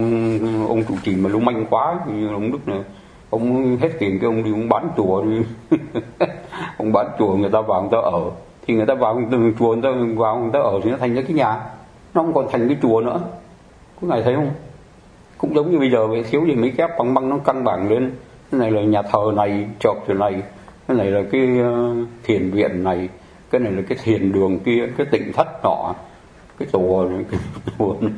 ông chủ trì mà lưu manh quá như ông Đức này, ông hết tiền cái ông đi ông bán chùa đi. Ông bán chùa người ta vào người ta ở thì người ta vào từng chùa, người ta vào người ta ở thì nó thành ra cái nhà, nó không còn thành cái chùa nữa. Quý ngài thấy không? Cũng giống như bây giờ vậy, thiếu gì mấy kép bằng băng nó căng bảng lên, cái này là nhà thờ này, chợ chỗ này, cái này là cái thiền viện này, cái này là cái thiền đường kia, cái tịnh thất nọ, cái chùa này, cái chùa này.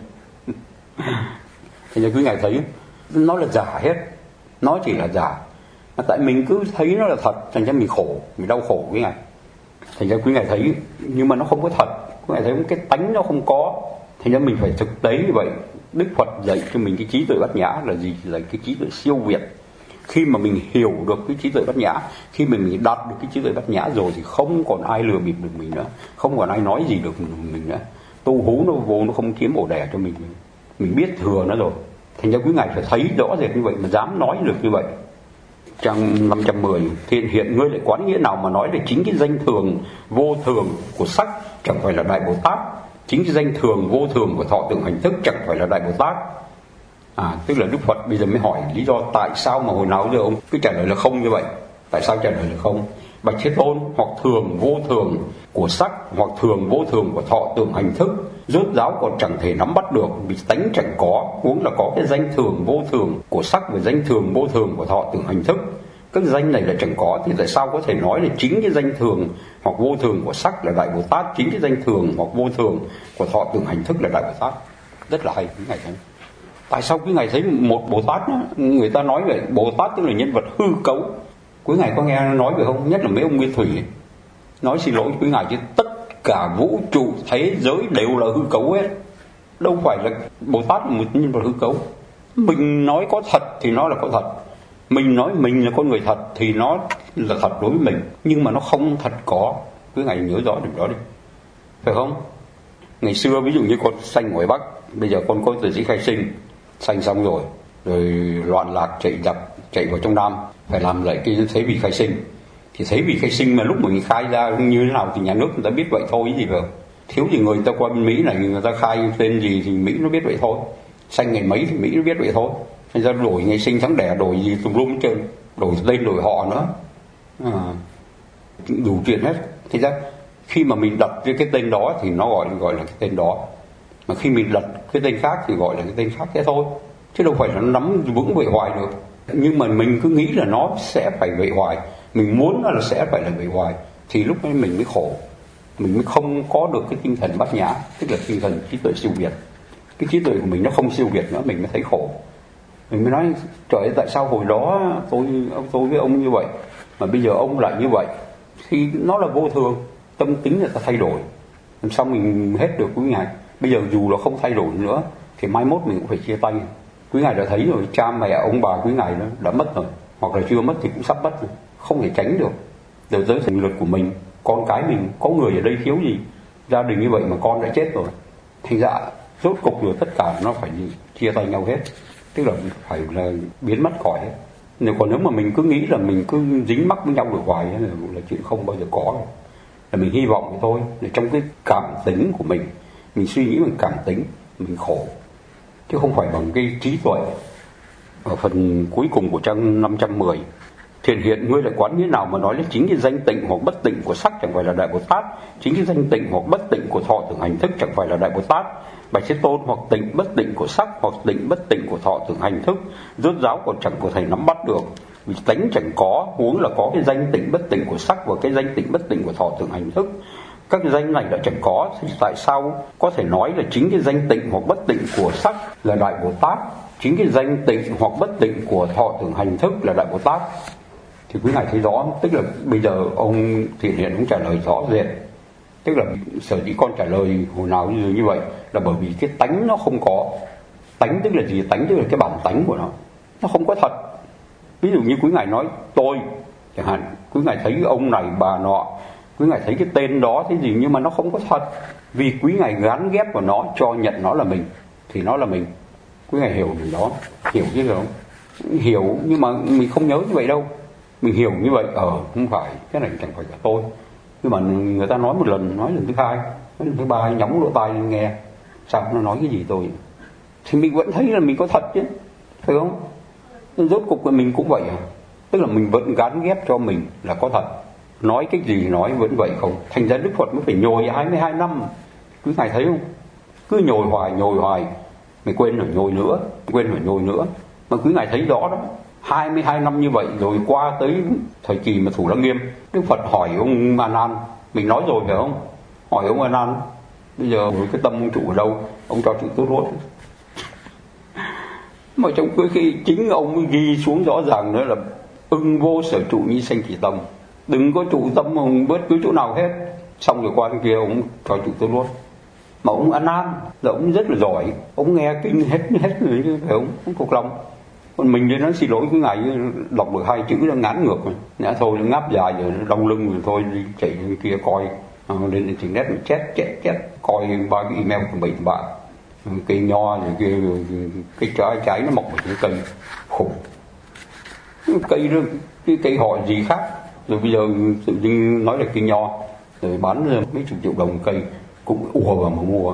Thì quý ngài thấy nó là giả hết, nó chỉ là giả, tại mình cứ thấy nó là thật, thành ra mình khổ, mình đau khổ quý ngài. Thành ra quý ngài thấy, nhưng mà nó không có thật, quý ngài thấy cái tánh nó không có, thành ra mình phải thực tế như vậy. Đức Phật dạy cho mình cái trí tuệ bát nhã là gì? Là cái trí tuệ siêu việt. Khi mà mình hiểu được cái trí tuệ bát nhã, khi mình đạt được cái trí tuệ bát nhã rồi thì không còn ai lừa bịp được mình nữa, không còn ai nói gì được mình nữa. Tu hú nó vô nó không kiếm ổ đẻ cho mình biết thừa nó rồi. Thành ra quý ngài phải thấy rõ rệt như vậy mà dám nói được như vậy. Trang 510, thiện hiện ngươi lại quán nghĩa nào mà nói là chính cái danh thường vô thường của sắc chẳng phải là Đại Bồ Tát, chính cái danh thường vô thường của thọ tưởng hành thức chẳng phải là Đại Bồ Tát. Tức là Đức Phật bây giờ mới hỏi lý do tại sao mà hồi nào giờ ông cứ trả lời là không như vậy. Tại sao trả lời là không? Bạch Thế Tôn, hoặc thường vô thường của sắc, hoặc thường vô thường của thọ tưởng hành thức, rốt ráo còn chẳng thể nắm bắt được, vì tánh chẳng có, huống là có cái danh thường vô thường của sắc và danh thường vô thường của thọ tưởng hành thức. Các danh này là chẳng có thì tại sao có thể nói là chính cái danh thường hoặc vô thường của sắc là Đại Bồ Tát, chính cái danh thường hoặc vô thường của thọ tưởng hành thức là Đại Bồ Tát? Rất là hay quý ngài thấy. Tại sao quý ngài thấy một Bồ Tát đó, người ta nói về Bồ Tát tức là nhân vật hư cấu. Quý ngài có nghe nói về không? Nhất là mấy ông Nguyên Thủy ấy. Nói xin lỗi quý ngài chứ tất cả vũ trụ thế giới đều là hư cấu hết, đâu phải là Bồ Tát là một nhân vật hư cấu. Mình nói có thật thì nó là có thật, mình nói mình là con người thật thì nó là thật đối với mình, nhưng mà nó không thật có. Quý ngài nhớ rõ điều đó đi, phải không? Ngày xưa ví dụ như con sanh ngoài Bắc, bây giờ con có tử sĩ khai sinh, sanh xong rồi loạn lạc chạy vào trong Nam, phải làm lại cái thế vị khai sinh. Thì thế vị khai sinh mà lúc mình khai ra như thế nào thì nhà nước người ta biết vậy thôi gì vậy. Thiếu gì người ta qua bên Mỹ này, người ta khai tên gì thì Mỹ nó biết vậy thôi, sanh ngày mấy thì Mỹ nó biết vậy thôi. Thành ra đổi ngày sinh tháng đẻ, đổi gì tùm lum hết trơn, đổi tên đổi họ nữa, đủ chuyện hết. Thành ra khi mà mình đặt cái tên đó thì nó gọi là cái tên đó, mà khi mình đặt cái tên khác thì gọi là cái tên khác thế thôi, chứ đâu phải là nó nắm vững vậy hoài được. Nhưng mà mình cứ nghĩ là nó sẽ phải vậy hoài, mình muốn nó là sẽ phải là vậy hoài, thì lúc ấy mình mới khổ, mình mới không có được cái tinh thần bát nhã, tức là tinh thần trí tuệ siêu việt. Cái trí tuệ của mình nó không siêu việt nữa, mình mới thấy khổ. Mình mới nói trời ơi, tại sao hồi đó tôi với ông như vậy mà bây giờ ông lại như vậy? Thì nó là vô thường, tâm tính người ta thay đổi, làm sao mình hết được quý ngài? Bây giờ dù là không thay đổi nữa thì mai mốt mình cũng phải chia tay. Quý ngài đã thấy rồi, cha mẹ ông bà quý ngài đã mất rồi, hoặc là chưa mất thì cũng sắp mất rồi, không thể tránh được. Rồi tới thành luật của mình, con cái mình, có người ở đây thiếu gì, gia đình như vậy mà con đã chết rồi, thành ra rốt cục rồi tất cả nó phải chia tay nhau hết, tức là phải là biến mất khỏi hết. Nếu mà mình cứ nghĩ là mình cứ dính mắc với nhau được hoài là chuyện không bao giờ có đâu. Là mình hy vọng thôi, để trong cái cảm tính của mình suy nghĩ bằng cảm tính, mình khổ, chứ không phải bằng cái trí tuệ. Ở phần cuối cùng của trang 510, thiện hiện ngươi lại quán nghĩa nào mà nói là chính cái danh tịnh hoặc bất tịnh của sắc chẳng phải là Đại Bồ Tát, chính cái danh tịnh hoặc bất tịnh của thọ tưởng hành thức chẳng phải là Đại Bồ Tát. Bạch Thế Tôn, hoặc tịnh bất tịnh của sắc, hoặc tịnh bất tịnh của thọ tưởng hành thức, rốt ráo còn chẳng có thể nắm bắt được, vì tánh chẳng có, huống là có cái danh tịnh bất tịnh của sắc và cái danh tịnh bất tịnh của thọ tưởng hành thức. Các cái danh này đã chẳng có thì tại sao có thể nói là chính cái danh tịnh hoặc bất tịnh của sắc là Đại Bồ Tát, chính cái danh tịnh hoặc bất tịnh của thọ tưởng hành thức là Đại Bồ Tát? Thì quý ngài thấy rõ, tức là bây giờ ông Thiện Hiện cũng trả lời rõ rệt. Tức là sở dĩ con trả lời hồi nào như vậy là bởi vì cái tánh nó không có. Tánh tức là gì? Tánh tức là cái bản tánh của nó không có thật. Ví dụ như quý ngài nói tôi chẳng hạn, quý ngài thấy ông này bà nọ, quý ngài thấy cái tên đó thế gì, nhưng mà nó không có thật, vì quý ngài gán ghép vào nó, cho nhận nó là mình thì nó là mình. Quý ngài hiểu điều đó, hiểu chứ không? Hiểu, nhưng mà mình không nhớ như vậy đâu. Mình hiểu như vậy, không phải, cái này chẳng phải là tôi. Nhưng mà người ta nói một lần, nói lần thứ hai, nói lần thứ ba, nhóng lỗ tai nghe, sao nó nói cái gì tôi, thì mình vẫn thấy là mình có thật chứ, phải không? Rốt cục của mình cũng vậy à? Tức là mình vẫn gán ghép cho mình là có thật, nói cái gì nói vẫn vậy không. Thành ra Đức Phật mới phải nhồi 22 năm. Quý ngài thấy không? Cứ nhồi hoài, mày quên rồi nhồi nữa. Mà quý ngài thấy rõ đó, 22 năm như vậy rồi qua tới thời kỳ mà Thủ Lăng Nghiêm, Đức Phật hỏi ông A Nan, mình nói rồi phải không? Hỏi ông A Nan, bây giờ cái tâm ông trụ ở đâu? Ông cho trụ tốt hốt. Mà trong khi chính ông ghi xuống rõ ràng nữa là ưng vô sở trụ nhi sanh chỉ tâm, đừng có trụ tâm ông bất cứ chỗ nào hết. Xong rồi qua cái kia ông cho trụ tốt hốt. Mà ông A Nan là ông rất là giỏi, ông nghe kinh hết rồi chứ phải không? Ông thuộc lòng. Còn mình thì nó xin lỗi cái ngày đọc được 2 chữ nó ngán ngược rồi, nè thôi nó ngáp dài rồi nó đau lưng rồi thôi đi chạy lên kia coi lên internet mình chết coi 3 cái email của mình bạn cây nho rồi kia cái trái nó mọc ở trên cây khủng, cây đó, cái cây họ gì khác rồi bây giờ tự nhiên nói là cây nho rồi bán mấy chục triệu đồng cây cũng ùa vào mà mua.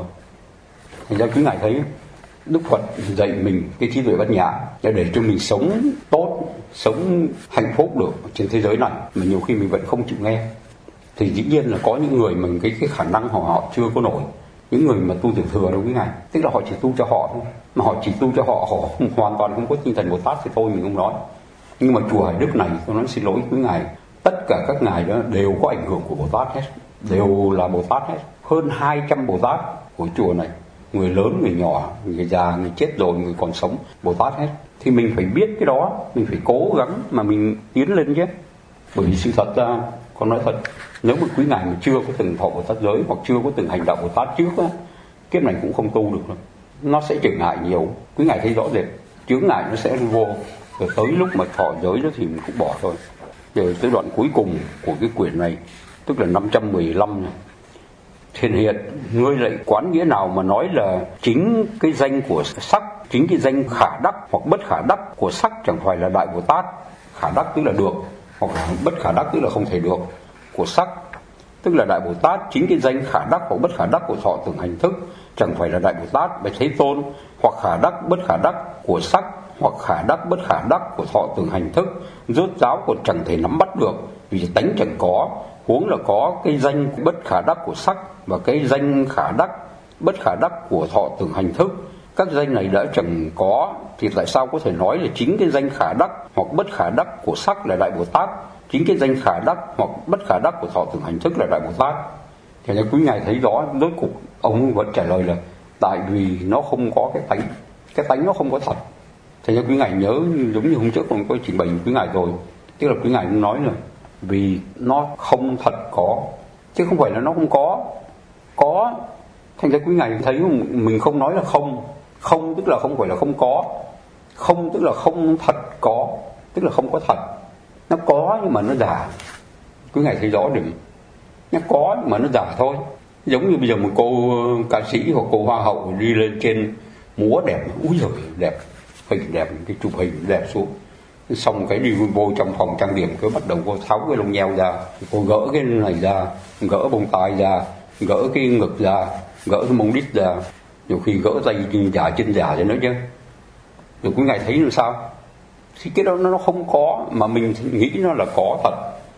Thành ra cứ ngài thấy Đức Phật dạy mình cái trí tuệ bát nhã để cho mình sống tốt, sống hạnh phúc được trên thế giới này, mà nhiều khi mình vẫn không chịu nghe. Thì dĩ nhiên là có những người mà cái khả năng họ chưa có nổi, những người mà tu tiểu thừa đâu quý ngài, tức là họ chỉ tu cho họ thôi, mà họ chỉ tu cho họ hoàn toàn không có tinh thần Bồ Tát thì thôi mình không nói. Nhưng mà chùa Hải Đức này tôi nói xin lỗi quý ngài, tất cả các ngài đó đều có ảnh hưởng của Bồ Tát hết, đều là Bồ Tát hết, hơn 200 Bồ Tát của chùa này, người lớn, người nhỏ, người già, người chết rồi, người còn sống, Bồ Tát hết. Thì mình phải biết cái đó, mình phải cố gắng mà mình tiến lên chứ. Bởi vì sự thật ra, con nói thật, nếu mà quý ngài mà chưa có từng thọ Bồ Tát giới hoặc chưa có từng hành đạo Bồ Tát trước á, kiếp này cũng không tu được đâu. Nó sẽ trở ngại nhiều. Quý ngài thấy rõ rệt, chướng ngại nó sẽ vô. Rồi tới lúc mà thọ giới đó thì mình cũng bỏ thôi. Rồi tới đoạn cuối cùng của cái quyển này, tức là 515 này. Thiền hiện, ngươi lại quán nghĩa nào mà nói là chính cái danh của sắc, chính cái danh khả đắc hoặc bất khả đắc của sắc chẳng phải là Đại Bồ Tát. Khả đắc tức là được, hoặc là bất khả đắc tức là không thể được của sắc, tức là Đại Bồ Tát. Chính cái danh khả đắc hoặc bất khả đắc của thọ tưởng hành thức chẳng phải là Đại Bồ Tát Bạch Thế Tôn, hoặc khả đắc bất khả đắc của sắc, hoặc khả đắc bất khả đắc của thọ tưởng hành thức, rốt ráo còn chẳng thể nắm bắt được, vì tánh chẳng có, huống là có cái danh bất khả đắc của sắc và cái danh khả đắc bất khả đắc của thọ tưởng hành thức. Các danh này đã chẳng có thì tại sao có thể nói là chính cái danh khả đắc hoặc bất khả đắc của sắc là Đại Bồ Tát, chính cái danh khả đắc hoặc bất khả đắc của thọ tưởng hành thức là Đại Bồ Tát? Thì quý ngài thấy rõ, rốt cục ông vẫn trả lời là tại vì nó không có cái tánh nó không có thật. Thì quý ngài nhớ giống như hôm trước ông có trình bày quý ngài rồi, tức là quý ngài nói là vì nó không thật có, chứ không phải là nó không có. Thành ra quý ngài thấy mình không nói là không tức là không phải là không có, không tức là không thật có, tức là không có thật. Nó có nhưng mà nó giả. Quý ngài thấy rõ điểm, nó có nhưng mà nó giả thôi. Giống như bây giờ một cô ca sĩ hoặc cô hoa hậu đi lên trên múa đẹp, úi giời đẹp, hình đẹp, cái chụp hình đẹp xuống, xong cái đi vô trong phòng trang điểm, cứ bắt đầu cô tháo cái lông nheo ra, cô gỡ cái này ra, gỡ bông tai ra, gỡ cái ngực ra, gỡ cái mông đít ra, nhiều khi gỡ tay giả chân giả cho nó chứ. Rồi quý ngài thấy làm sao? Thì cái đó nó không có mà mình nghĩ nó là có thật.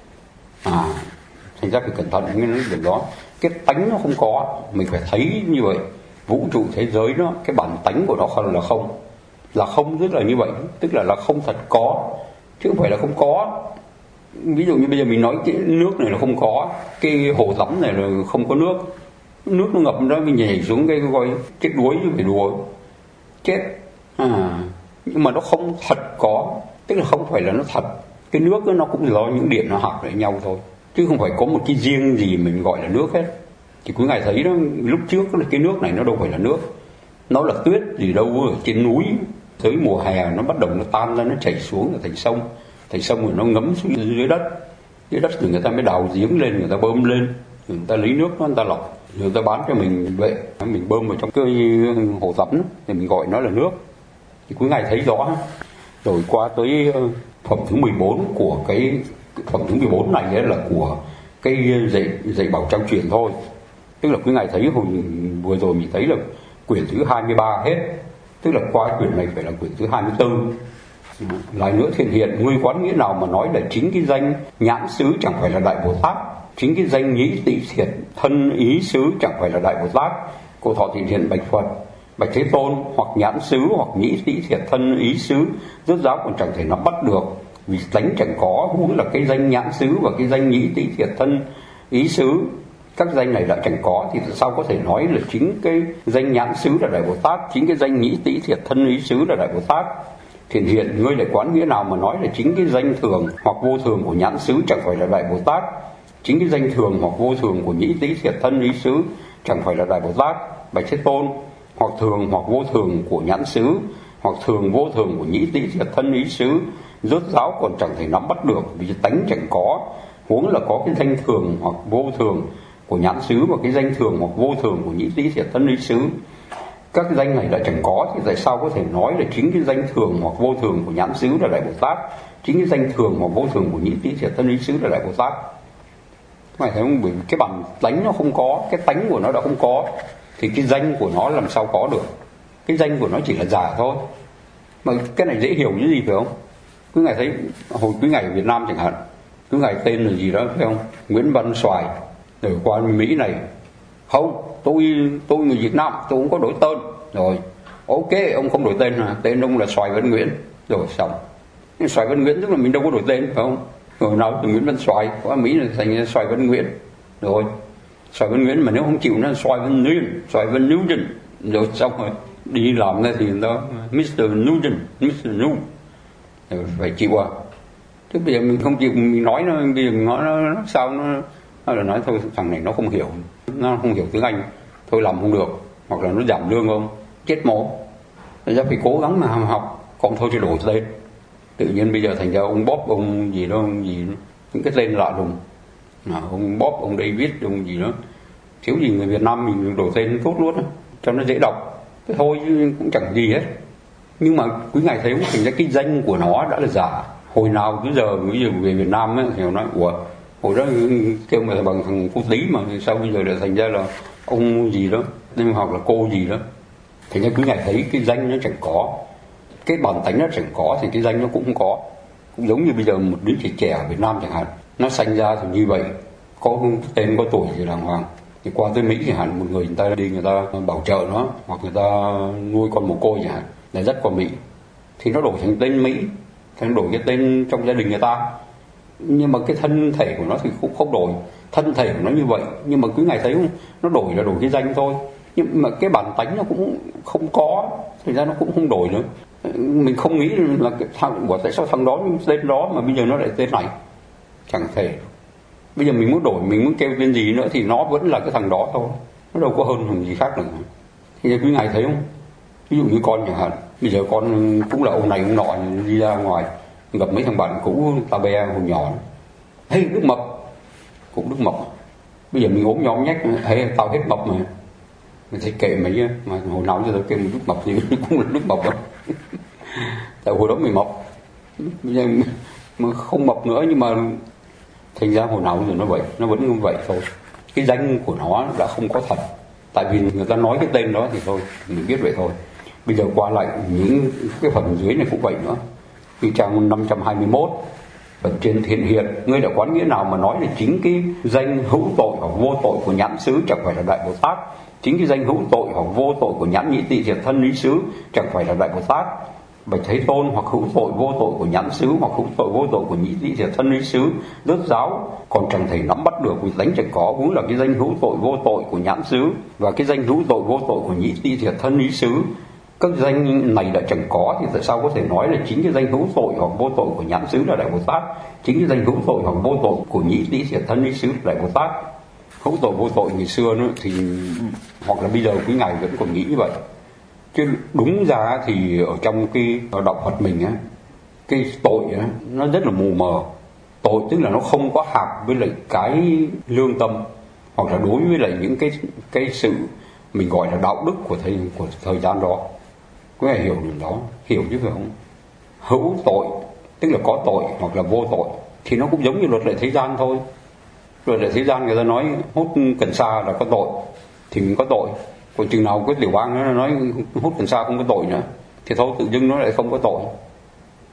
Thành ra phải cẩn thận cái điểm đó. Cái tánh nó không có, mình phải thấy như vậy. Vũ trụ thế giới nó, cái bản tánh của nó là không, tức là như vậy, tức là không thật có, chứ không phải là không có. Ví dụ như bây giờ mình nói cái nước này là không có, cái hồ tắm này là không có nước nó ngập đó, mình nhảy xuống cái coi chết đuối chứ phải đùa chết. Nhưng mà nó không thật có, tức là không phải là nó thật. Cái nước đó, nó cũng do những điện nó hợp lại nhau thôi, chứ không phải có một cái riêng gì mình gọi là nước hết. Thì quý ngài thấy đó, lúc trước là cái nước này nó đâu phải là nước, nó là tuyết gì đâu ở trên núi. Tới mùa hè nó bắt đầu nó tan ra, nó chảy xuống là thành sông rồi nó ngấm xuống dưới đất thì người ta mới đào giếng lên, người ta bơm lên, người ta lấy nước đó, người ta lọc, người ta bán cho mình vậy, mình bơm vào trong cái hồ tắm thì mình gọi nó là nước. Thì quý ngài thấy rõ. Rồi qua tới phẩm thứ 14 của cái phẩm thứ 14 này là của cái dạy bảo trang truyền thôi. Tức là quý ngài thấy hồi vừa rồi mình thấy là quyển thứ 23 hết, tức là qua quyển này phải là quyển thứ 24. Lại nữa, thiện hiện ngươi quán nghĩa nào mà nói là chính cái danh nhãn xứ chẳng phải là Đại Bồ Tát, chính cái danh nhĩ tị thiệt thân ý xứ chẳng phải là Đại Bồ Tát. Cô Thọ thiện hiện bạch Phật: bạch Thế Tôn, hoặc nhãn xứ hoặc nhĩ tị thiệt thân ý xứ rốt ráo còn chẳng thể nắm bắt được, vì tánh chẳng có, huống là cái danh nhãn xứ và cái danh nhĩ tị thiệt thân ý xứ. Các danh này đã chẳng có thì sao có thể nói là chính cái danh nhãn xứ là Đại Bồ Tát, chính cái danh nhĩ tị thiệt thân ý xứ là Đại Bồ Tát. Thiện hiện ngươi lại quán nghĩa nào mà nói là chính cái danh thường hoặc vô thường của nhãn xứ chẳng phải là Đại Bồ Tát, chính cái danh thường hoặc vô thường của nhĩ tị thiệt thân ý xứ chẳng phải là Đại Bồ Tát. Bạch Thế Tôn, hoặc thường hoặc vô thường của nhãn xứ hoặc thường vô thường của nhĩ tị thiệt thân ý xứ rốt ráo còn chẳng thể nắm bắt được, vì tánh chẳng có, huống là có cái danh thường hoặc vô thường của nhãn xứ và cái danh thường hoặc vô thường của nhĩ tị thiệt thân ý xứ. Các danh này đã chẳng có thì tại sao có thể nói là chính cái danh thường hoặc vô thường của nhãn xứ là Đại Bồ Tát, chính cái danh thường hoặc vô thường của nhĩ tị thiệt thân ý xứ là Đại Bồ Tát? Mày thấy không? Bởi vì cái bản tánh nó không có, cái tánh của nó đã không có thì cái danh của nó làm sao có được. Cái danh của nó chỉ là giả thôi. Mà cái này dễ hiểu như gì phải không? Cứ ngài thấy hồi quý ngài ở Việt Nam chẳng hạn, cứ ngài tên là gì đó phải không? Nguyễn Văn Soài rồi qua Mỹ này. Không, tôi người Việt Nam, tôi không có đổi tên. Rồi, ok, ông không đổi tên à? Tên ông là Soài Văn Nguyễn. Rồi xong. Soài Văn Nguyễn tức là mình đâu có đổi tên phải không? Rồi nào từ Nguyễn Văn Soài qua Mỹ là thành Soài Văn Nguyễn. Rồi, Soài Văn Nguyễn mà nếu không chịu nó Soài Văn Nguyễn, Soài Văn Newton. Rồi xong rồi đi làm ra thì nó Mr. Newton, Mr. New. Rồi phải chịu à? Chứ bây giờ mình không chịu, mình nói nó, bây giờ nó sao nó là nói thôi thằng này nó không hiểu tiếng Anh, thôi làm không được, hoặc là nó giảm lương không, chết mổ. Bây giờ phải cố gắng mà học, còn thôi thì đổi tên. Tự nhiên bây giờ thành ra ông Bob, ông gì đó, ông gì đó, những cái tên lạ lùng. Ông Bob, ông David, ông gì đó. Thiếu gì người Việt Nam mình đổi tên tốt luôn á, cho nó dễ đọc. Thế thôi chứ cũng chẳng gì hết. Nhưng mà quý ngài thấy thành ra cái danh của nó đã là giả. Hồi nào cứ giờ ví dụ về Việt Nam ấy, thì nó nói ủa, hồi đó kêu mà bằng thằng Phú Tý mà sao bây giờ lại thành ra là ông gì đó, nên hoặc là cô gì đó. Thành ra quý ngài thấy cái danh nó chẳng có, cái bản tánh nó chẳng có thì cái danh nó cũng không có. Cũng giống như bây giờ một đứa trẻ ở Việt Nam chẳng hạn, nó sanh ra thì như vậy, có tên có tuổi thì đàng hoàng, thì qua tới Mỹ chẳng hạn, một người ta đi người ta bảo trợ nó, hoặc người ta nuôi con mồ côi chẳng hạn, là dắt qua Mỹ thì nó đổi thành tên Mỹ, thì nó đổi cái tên trong gia đình người ta. Nhưng mà cái thân thể của nó thì cũng không đổi, thân thể của nó như vậy, nhưng mà quý ngài thấy không, nó đổi là đổi cái danh thôi, nhưng mà cái bản tánh nó cũng không có, thành ra nó cũng không đổi nữa. Mình không nghĩ là cái thằng, tại sao thằng đó tên đó mà bây giờ nó lại tên này, chẳng thể. Bây giờ mình muốn đổi, mình muốn kêu tên gì nữa thì nó vẫn là cái thằng đó thôi, nó đâu có hơn thằng gì khác nữa. Thì quý ngài thấy không, ví dụ như con chẳng hạn, bây giờ con cũng là ông này ông nọ, đi ra ngoài gặp mấy thằng bạn cũ ta bè hồi nhỏ, hey Đức Mập, cũng Đức Mập. Bây giờ mình ốm nhom nhách, hey tao hết mập mà, mình thấy kệ mày chứ, mà hồi nào giờ tao kêu mình Đức Mập thì cũng là Đức Mập đó. Tại hồi đó mình mập, bây giờ mà không mập nữa, nhưng mà thành ra hồi nào giờ nó vậy, nó vẫn như vậy thôi. Cái danh của nó đã không có thật, tại vì người ta nói cái tên đó thì thôi mình biết vậy thôi. Bây giờ qua lại những cái phần dưới này cũng vậy nữa. Khi trang 521 phần trên thiện hiện, ngươi đã quán nghĩa nào mà nói là chính cái danh hữu tội hoặc vô tội của nhãn xứ chẳng phải là Đại Bồ Tát, chính cái danh hữu tội hoặc vô tội của nhãn nhĩ tị thiệt thân lý xứ chẳng phải là Đại Bồ Tát. Bạch Thế Tôn, hoặc hữu tội vô tội của nhãn xứ hoặc hữu tội vô tội của nhĩ tị thiệt thân lý xứ rốt ráo còn chẳng thể nắm bắt được, vì tánh chẳng có, huống là cái danh hữu tội vô tội của nhãn xứ và cái danh hữu tội vô tội của nhĩ tị thiệt thân lý xứ. Các danh này đã chẳng có thì tại sao có thể nói là chính cái danh hữu tội hoặc vô tội của nhãn xứ là Đại Bồ Tát, chính cái danh hữu tội hoặc vô tội của nhĩ tị thiệt thân lý xứ là Đại Bồ Tát. Hữu tội vô tội ngày xưa nữa thì hoặc là bây giờ quý ngài vẫn còn nghĩ như vậy, chứ đúng ra thì ở trong cái đạo Phật mình á, cái tội á nó rất là mù mờ. Tội tức là nó không có hạp với lại cái lương tâm, hoặc là đối với lại những cái sự mình gọi là đạo đức của thời gian đó. Quý ngài hiểu điều đó, hiểu chứ phải không? Hữu tội tức là có tội hoặc là vô tội, thì nó cũng giống như luật lệ thế gian thôi. Luật lệ thế gian người ta nói hút cần sa là có tội thì mình có tội, còn chừng nào cái tiểu bang nó nói hút cần sa không có tội nữa thì thôi tự dưng nó lại không có tội.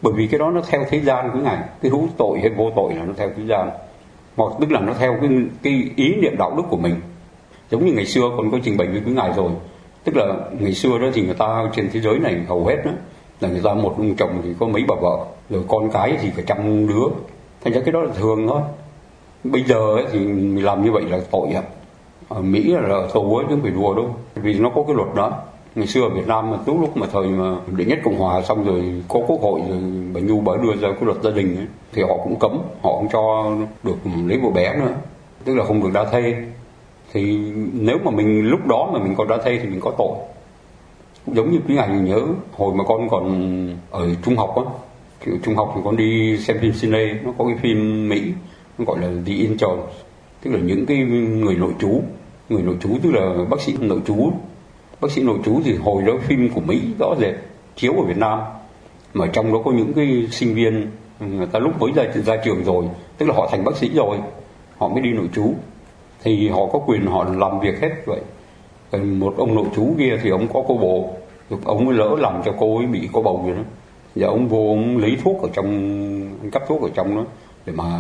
Bởi vì cái đó nó theo thế gian quý ngài, cái hữu tội hay vô tội là nó theo thế gian, hoặc tức là nó theo cái ý niệm đạo đức của mình. Giống như ngày xưa còn có trình bày với quý ngài rồi, tức là ngày xưa đó thì người ta trên thế giới này hầu hết đó là người ta một ông chồng thì có mấy bà vợ, rồi con cái thì cả trăm đứa, thành ra cái đó là thường thôi. Bây giờ ấy, thì mình làm như vậy là tội ạ. Ở Mỹ là tù ấy chứ không phải đùa đâu, vì nó có cái luật đó. Ngày xưa ở Việt Nam mà từ lúc mà thời mà đệ nhất Cộng hòa xong rồi có quốc hội rồi bà Nhu bà đưa ra cái luật gia đình ấy, thì họ cũng cấm, họ không cho được lấy vợ bé nữa, tức là không được đa thê. Thì nếu mà mình lúc đó mà mình còn đa thê thì mình có tội. Giống như cái ngày mình nhớ hồi mà con còn ở trung học á, trung học thì con đi xem phim cine, nó có cái phim Mỹ nó gọi là The Interns, tức là những cái người nội trú tức là bác sĩ nội trú. Bác sĩ nội trú thì hồi đó phim của Mỹ rõ rệt chiếu ở Việt Nam, mà trong đó có những cái sinh viên người ta lúc mới ra trường rồi, tức là họ thành bác sĩ rồi, họ mới đi nội trú, thì họ có quyền họ làm việc hết vậy. Còn một ông nội trú kia thì ông có cô bồ, ông mới lỡ làm cho cô ấy bị có bầu vậy đó, giờ ông vô ông lấy thuốc ở trong, cấp thuốc ở trong đó để mà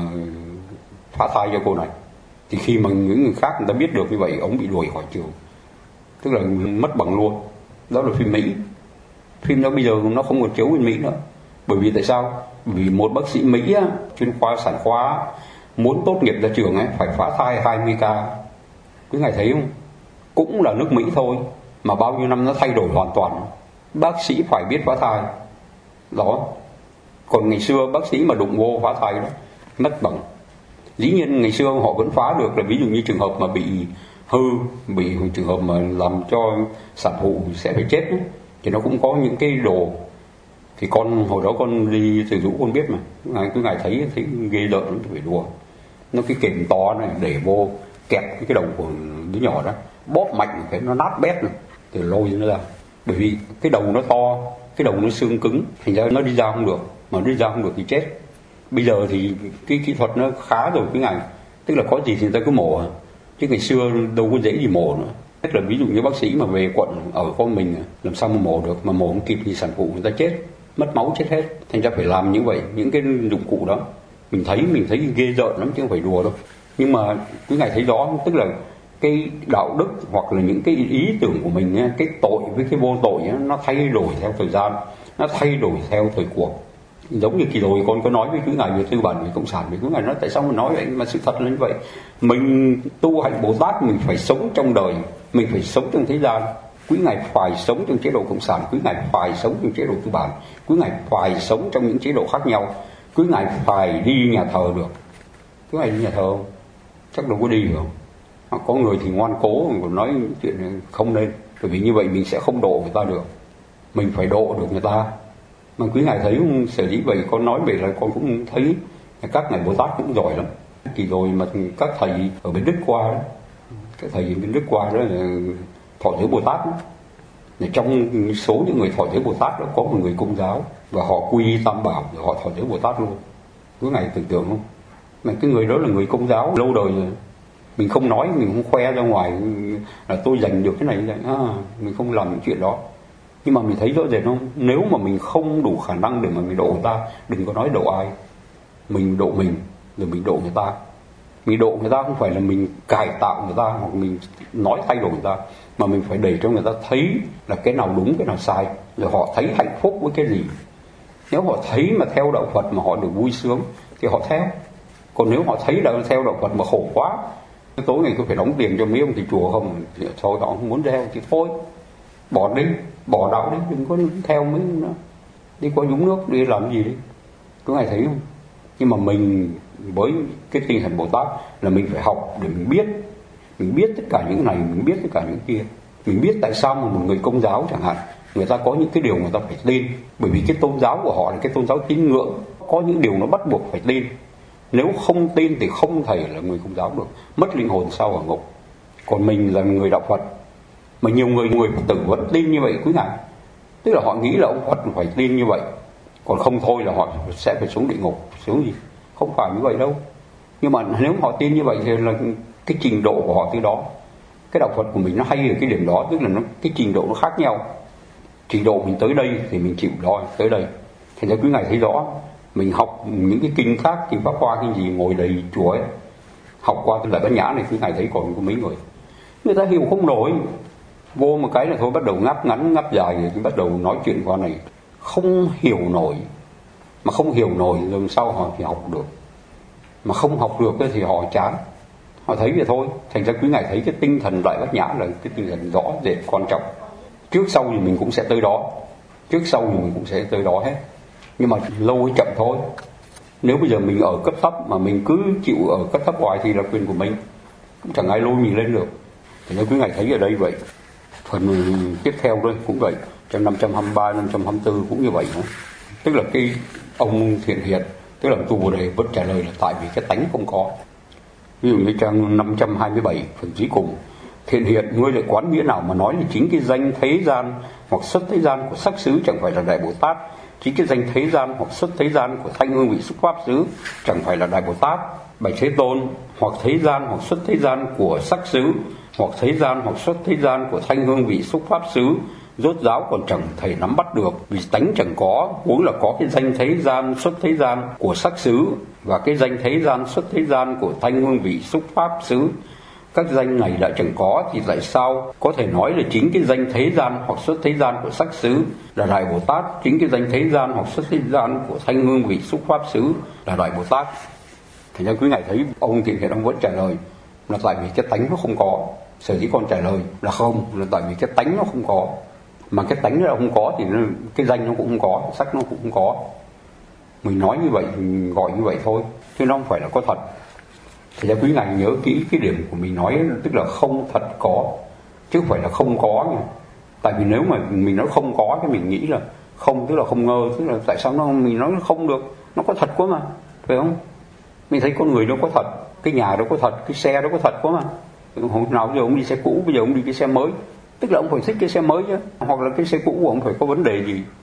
phá thai cho cô này. Thì khi mà những người khác người ta biết được như vậy, ông bị đuổi khỏi trường, tức là mất bằng luôn. Đó là phim Mỹ. Phim đó bây giờ nó không còn chiếu bên Mỹ nữa. Bởi vì tại sao? Bởi vì một bác sĩ Mỹ á, chuyên khoa sản khoa muốn tốt nghiệp ra trường ấy, phải phá thai 20 ca. Quý ngài thấy không? Cũng là nước Mỹ thôi mà bao nhiêu năm nó thay đổi hoàn toàn. Bác sĩ phải biết phá thai đó. Còn ngày xưa bác sĩ mà đụng vô phá thai đó mất bằng. Dĩ nhiên ngày xưa họ vẫn phá được, là ví dụ như trường hợp mà bị hư, bị trường hợp mà làm cho sản phụ sẽ phải chết ấy, thì nó cũng có những cái đồ. Thì con hồi đó con đi sử dụng con biết mà, cứ ngài thấy ghê rợn lắm, phải đùa. Nó cái kềm to này để vô kẹp cái đầu của đứa nhỏ đó, bóp mạnh cái nó nát bét này, thì lôi nó ra. Bởi vì cái đầu nó to, cái đầu nó xương cứng, thành ra nó đi ra không được, mà đi ra không được thì chết. Bây giờ thì cái kỹ thuật nó khá rồi quý ngài, tức là có gì thì người ta cứ mổ, chứ ngày xưa đâu có dễ gì mổ nữa. Tức là ví dụ như bác sĩ mà về quận ở con mình làm sao mà mổ được, mà mổ không kịp thì sản phụ người ta chết, mất máu chết hết. Thành ra phải làm như vậy, những cái dụng cụ đó mình thấy ghê rợn lắm chứ không phải đùa đâu. Nhưng mà quý ngài thấy rõ, tức là cái đạo đức hoặc là những cái ý tưởng của mình, cái tội với cái vô tội nó thay đổi theo thời gian, nó thay đổi theo thời cuộc. Giống như kỳ rồi con có nói với quý ngài về tư bản, về cộng sản, với quý ngài nói tại sao mà nói vậy, mà sự thật là như vậy. Mình tu hành Bồ Tát mình phải sống trong đời, mình phải sống trong thế gian. Quý ngài phải sống trong chế độ cộng sản, quý ngài phải sống trong chế độ tư bản, quý ngài phải sống trong những chế độ khác nhau, quý ngài phải đi nhà thờ được. Quý ngài đi nhà thờ không? Chắc đâu có đi được. Có người thì ngoan cố còn nói chuyện không nên, bởi vì như vậy mình sẽ không độ người ta được. Mình phải độ được người ta. Mà quý ngài thấy không, sở dĩ vậy con nói vậy là con cũng thấy các ngài Bồ Tát cũng giỏi lắm. Kỳ rồi mà các thầy ở bên Đức qua đó, các thầy bên Đức qua đó là thọ giới Bồ Tát đó. Trong số những người thọ giới Bồ Tát đó có một người Công giáo, và họ quy y Tam Bảo rồi họ thọ giới Bồ Tát luôn. Quý ngài tưởng tượng không? Mà cái người đó là người Công giáo lâu đời rồi. Mình không nói, mình không khoe ra ngoài là tôi giành được cái này, mình không làm những chuyện đó. Nhưng mà mình thấy rõ rệt không? Nếu mà mình không đủ khả năng để mà mình độ người ta, đừng có nói độ ai. Mình độ mình, rồi mình độ người ta. Mình độ người ta không phải là mình cải tạo người ta, hoặc mình nói thay đổi người ta, mà mình phải để cho người ta thấy là cái nào đúng, cái nào sai, rồi họ thấy hạnh phúc với cái gì. Nếu họ thấy mà theo đạo Phật mà họ được vui sướng thì họ theo. Còn nếu họ thấy là theo đạo Phật mà khổ quá, tối ngày cứ phải đóng tiền cho mấy ông thầy chùa không, thì thôi họ không muốn theo thì thôi, bỏ đi, bỏ đạo đi, đừng có theo mấy nữa, đi qua nhúng nước đi làm gì đi. Có ai thấy không? Nhưng mà mình với cái tinh thần Bồ Tát là mình phải học để mình biết tất cả những này, mình biết tất cả những kia. Mình biết tại sao mà một người Công giáo chẳng hạn, người ta có những cái điều người ta phải tin, bởi vì cái tôn giáo của họ là cái tôn giáo tín ngưỡng, có những điều nó bắt buộc phải tin. Nếu không tin thì không thể là người Công giáo được, mất linh hồn sau ở ngục. Còn mình là người đạo Phật, mà nhiều người Phật tử vẫn tin như vậy quý ngài, tức là họ nghĩ là ông Phật phải tin như vậy, còn không thôi là họ sẽ phải xuống địa ngục, xuống gì, không phải như vậy đâu. Nhưng mà nếu họ tin như vậy thì là cái trình độ của họ từ đó. Cái đạo Phật của mình nó hay ở cái điểm đó, tức là cái trình độ nó khác nhau. Trình độ mình tới đây thì mình chịu đói tới đây, Thành ra quý ngài thấy rõ, mình học những cái kinh khác, kinh Pháp Hoa, kinh gì ngồi đầy chùa ấy, học qua cái Đại Bát Nhã này quý ngài thấy còn có mấy người ta hiểu không nổi, vô một cái là thôi bắt đầu ngáp ngắn ngáp dài rồi bắt đầu nói chuyện qua này, không hiểu nổi. Mà không hiểu nổi rồi sau họ thì học được, mà không học được thì họ chán, họ thấy vậy thôi. Thành ra quý ngài thấy cái tinh thần Đại Bát Nhã là cái tinh thần rõ rệt quan trọng. Trước sau thì mình cũng sẽ tới đó, trước sau thì mình cũng sẽ tới đó hết, nhưng mà lâu hay chậm thôi. Nếu bây giờ mình ở cấp thấp mà mình cứ chịu ở cấp thấp hoài thì là quyền của mình, cũng chẳng ai lôi mình lên được. Thì nếu quý ngài thấy ở đây vậy. Phần tiếp theo đây cũng vậy, trong 523, 524 cũng như vậy nữa. Tức là cái ông Thiện Hiện, tức là tu Bồ Đề vẫn trả lời là tại vì cái tánh không có. Ví dụ như trang 527 phần dưới cùng, Thiện Hiện, ngươi lại quán nghĩa nào mà nói là chính cái danh thế gian hoặc xuất thế gian của sắc xứ chẳng phải là Đại Bồ Tát, chính cái danh thế gian hoặc xuất thế gian của thanh hương vị xúc pháp xứ chẳng phải là Đại Bồ Tát. Bạch Thế Tôn, hoặc thế gian hoặc xuất thế gian của sắc xứ, hoặc thế gian hoặc xuất thế gian của thanh hương vị xúc pháp xứ, rốt ráo còn chẳng thể nắm bắt được, vì tánh chẳng có, huống là có cái danh thế gian xuất thế gian của sắc xứ và cái danh thế gian xuất thế gian của thanh hương vị xúc pháp xứ. Các danh này đã chẳng có thì tại sao có thể nói là chính cái danh thế gian hoặc xuất thế gian của sắc xứ là Đại Bồ Tát, chính cái danh thế gian hoặc xuất thế gian của thanh hương vị xúc pháp xứ là Đại Bồ Tát. Thì ra quý ngài thấy ông Thiện Hiện ông vẫn trả lời là tại vì cái tánh nó không có. Sở dĩ con trả lời là không, là tại vì cái tánh nó không có. Mà cái tánh nó không có thì cái danh nó cũng không có, sắc nó cũng không có. Mình nói như vậy, mình gọi như vậy thôi, chứ nó không phải là có thật. Thì ra quý ngài nhớ kỹ cái điểm của mình nói, tức là không thật có, chứ không phải là không có nha. Tại vì nếu mà mình nói không có thì mình nghĩ là không, tức là không ngờ, tức là tại sao mình nói không được, nó có thật quá mà, phải không? Mình thấy con người đâu có thật, cái nhà đâu có thật, cái xe đâu có thật quá mà. Hồi nào giờ ông đi xe cũ, bây giờ ông đi cái xe mới, tức là ông phải thích cái xe mới chứ, hoặc là cái xe cũ của ông phải có vấn đề gì.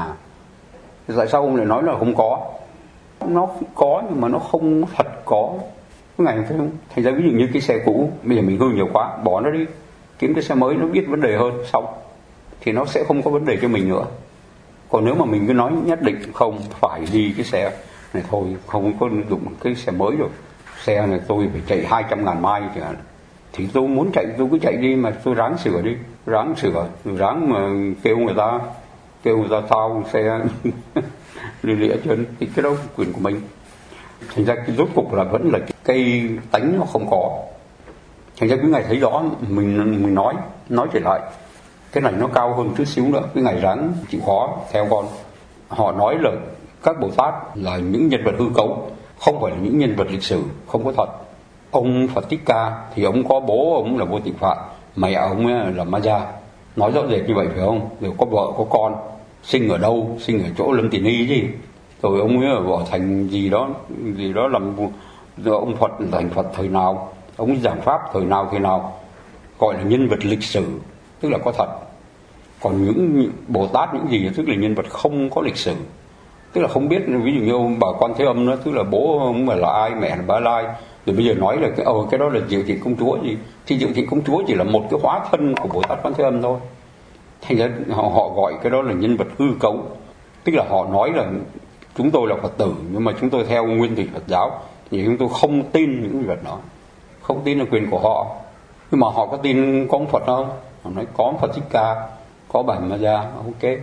Tại sao ông lại nói là không có? Nó có nhưng mà nó không thật có. Cái ngày phải không? Thành ra ví dụ như cái xe cũ bây giờ mình hư nhiều quá, bỏ nó đi, kiếm cái xe mới nó biết vấn đề hơn, xong thì nó sẽ không có vấn đề cho mình nữa. Còn nếu mà mình cứ nói nhất định không phải đi cái xe này thôi, không có dụng cái xe mới rồi, xe này tôi phải chạy 200.000 mile chẳng hạn, thì tôi muốn chạy tôi cứ chạy đi, mà tôi ráng sửa đi, ráng sửa, ráng mà kêu người ta thao xe lìa chân, thì cái đó quyền của mình. Thành ra cái rốt cục là vẫn là cái tánh nó không có. Thành ra cái ngày thấy rõ mình nói trở lại, cái này nó cao hơn chút xíu nữa, cái ngày ráng chịu khó theo con. Họ nói là các Bồ Tát là những nhân vật hư cấu, không phải là những nhân vật lịch sử, không có thật. Ông Phật Thích Ca thì ông có bố ông là Vô Tịnh Phạn, mẹ ông là Ma Gia, nói rõ rệt như vậy phải không? Rồi có vợ có con, sinh ở đâu? Sinh ở chỗ Lâm Tỳ Ni chứ. Rồi ông ấy ở vợ thành gì đó làm, rồi ông Phật thành Phật thời nào, ông giảng pháp thời nào, gọi là nhân vật lịch sử, tức là có thật. Còn những Bồ Tát những gì tức là nhân vật không có lịch sử, tức là không biết. Ví dụ như ông bà Quan Thế Âm đó, tức là bố ông là ai, mẹ là Bá Lai, rồi bây giờ nói là cái đó là Diệu Thị Công Chúa gì, thì Diệu Thị Công Chúa chỉ là một cái hóa thân của Bồ Tát Quan Thế Âm thôi. Thành ra họ gọi cái đó là nhân vật hư cấu, tức là họ nói là chúng tôi là Phật tử nhưng mà chúng tôi theo nguyên thủy Phật giáo, thì chúng tôi không tin những vật đó, không tin là quyền của họ. Nhưng mà họ có tin có ông Phật không? Họ nói có ông Phật Thích Ca, có bà Ma Gia, ok.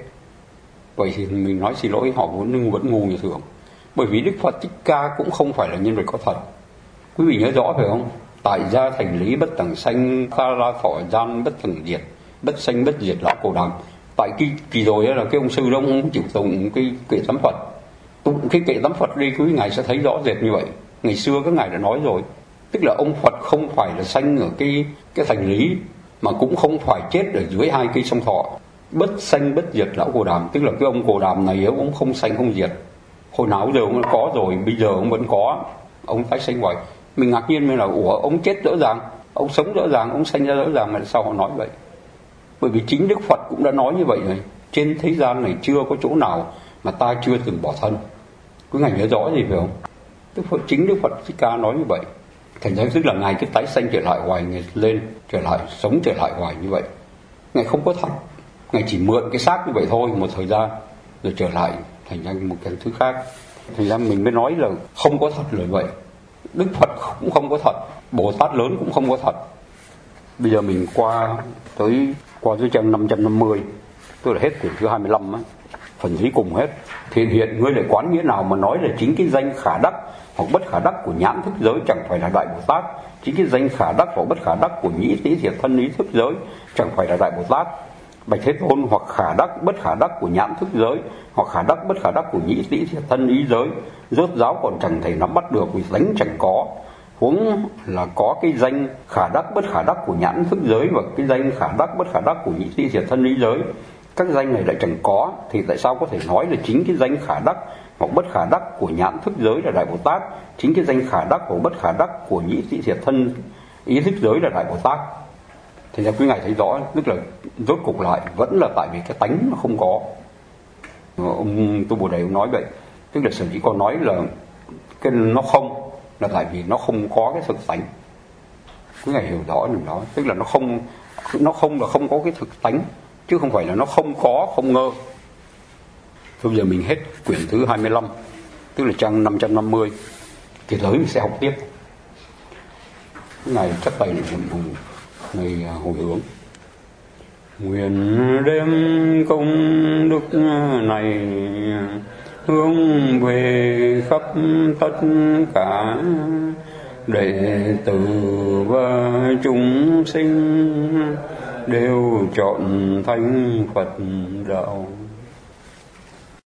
Vậy thì mình nói xin lỗi, họ vẫn ngu như thường. Bởi vì Đức Phật Thích Ca cũng không phải là nhân vật có thật. Quý vị nhớ rõ phải không? Tại gia thành lý bất tầng sanh, tha la thọ gian bất tầng diệt, bất sanh bất diệt lão Cổ Đàm. Tại kỳ rồi là cái ông sư đó không chịu tụng cái kệ tắm Phật. Tụng cái kệ tắm Phật đi, quý ngài sẽ thấy rõ rệt như vậy. Ngày xưa các ngài đã nói rồi, tức là ông Phật không phải là sanh ở cái thành lý, mà cũng không phải chết ở dưới 2 cây sông Thọ. Bất sanh bất diệt lão Cổ Đàm, tức là cái ông Cổ Đàm này ông không sanh không diệt. Hồi nào giờ ông có rồi, bây giờ ông vẫn có, ông tái sanh hoài. Mình ngạc nhiên mới là ông chết rõ ràng, ông sống rõ ràng, ông sanh ra rõ ràng, mà sao họ nói vậy? Bởi vì chính Đức Phật cũng đã nói như vậy rồi, trên thế gian này chưa có chỗ nào mà ta chưa từng bỏ thân. Quý ngài nhớ rõ gì phải không? Chính Đức Phật Thích Ca nói như vậy. Thành ra tức là ngài cứ tái sanh trở lại hoài, ngài lên trở lại, sống trở lại hoài như vậy. Ngài không có thật, ngài chỉ mượn cái xác như vậy thôi một thời gian rồi trở lại thành ra một cái thứ khác. Thành ra mình mới nói là không có thật là vậy. Đức Phật cũng không có thật, Bồ Tát lớn cũng không có thật. Bây giờ mình qua tới trang 550, tức là hết quyển thứ 25 á, phần dưới cùng hết. Thiện hiện ngươi lại quán nghĩa nào mà nói là chính cái danh khả đắc hoặc bất khả đắc của nhãn thức giới chẳng phải là Đại Bồ Tát, chính cái danh khả đắc hoặc bất khả đắc của nhĩ tý thiệt thân ý thức giới chẳng phải là Đại Bồ Tát. Bạch Thế Tôn, hoặc khả đắc bất khả đắc của nhãn thức giới hoặc khả đắc bất khả đắc của nhĩ tý thiệt thân ý giới, rốt ráo còn chẳng thể nắm bắt được vì danh chẳng có. Huống là có cái danh khả đắc bất khả đắc của nhãn thức giới và cái danh khả đắc bất khả đắc của nhĩ tý thiệt thân ý giới, các danh này lại chẳng có, thì tại sao có thể nói là chính cái danh khả đắc hoặc bất khả đắc của nhãn thức giới là Đại Bồ Tát, chính cái danh khả đắc hoặc bất khả đắc của nhĩ tý thiệt thân ý thức giới là Đại Bồ Tát? Thì ra quý ngài thấy rõ, tức là rốt cục lại vẫn là tại vì cái tánh nó không có. Ông Tu Bồ Đề ông nói vậy, tức là sở dĩ con nói là cái nó không là tại vì nó không có cái thực tánh. Quý ngài hiểu rõ điều đó, tức là nó không là không có cái thực tánh, chứ không phải là nó không có, không ngơ. Bây giờ mình hết quyển thứ 25, tức là trang 550, thì tới mình sẽ học tiếp. Ngài chắc tay này hồi hướng. Nguyện đem công đức này hướng về khắp tất cả đệ tử và chúng sinh đều chọn thánh Phật đạo.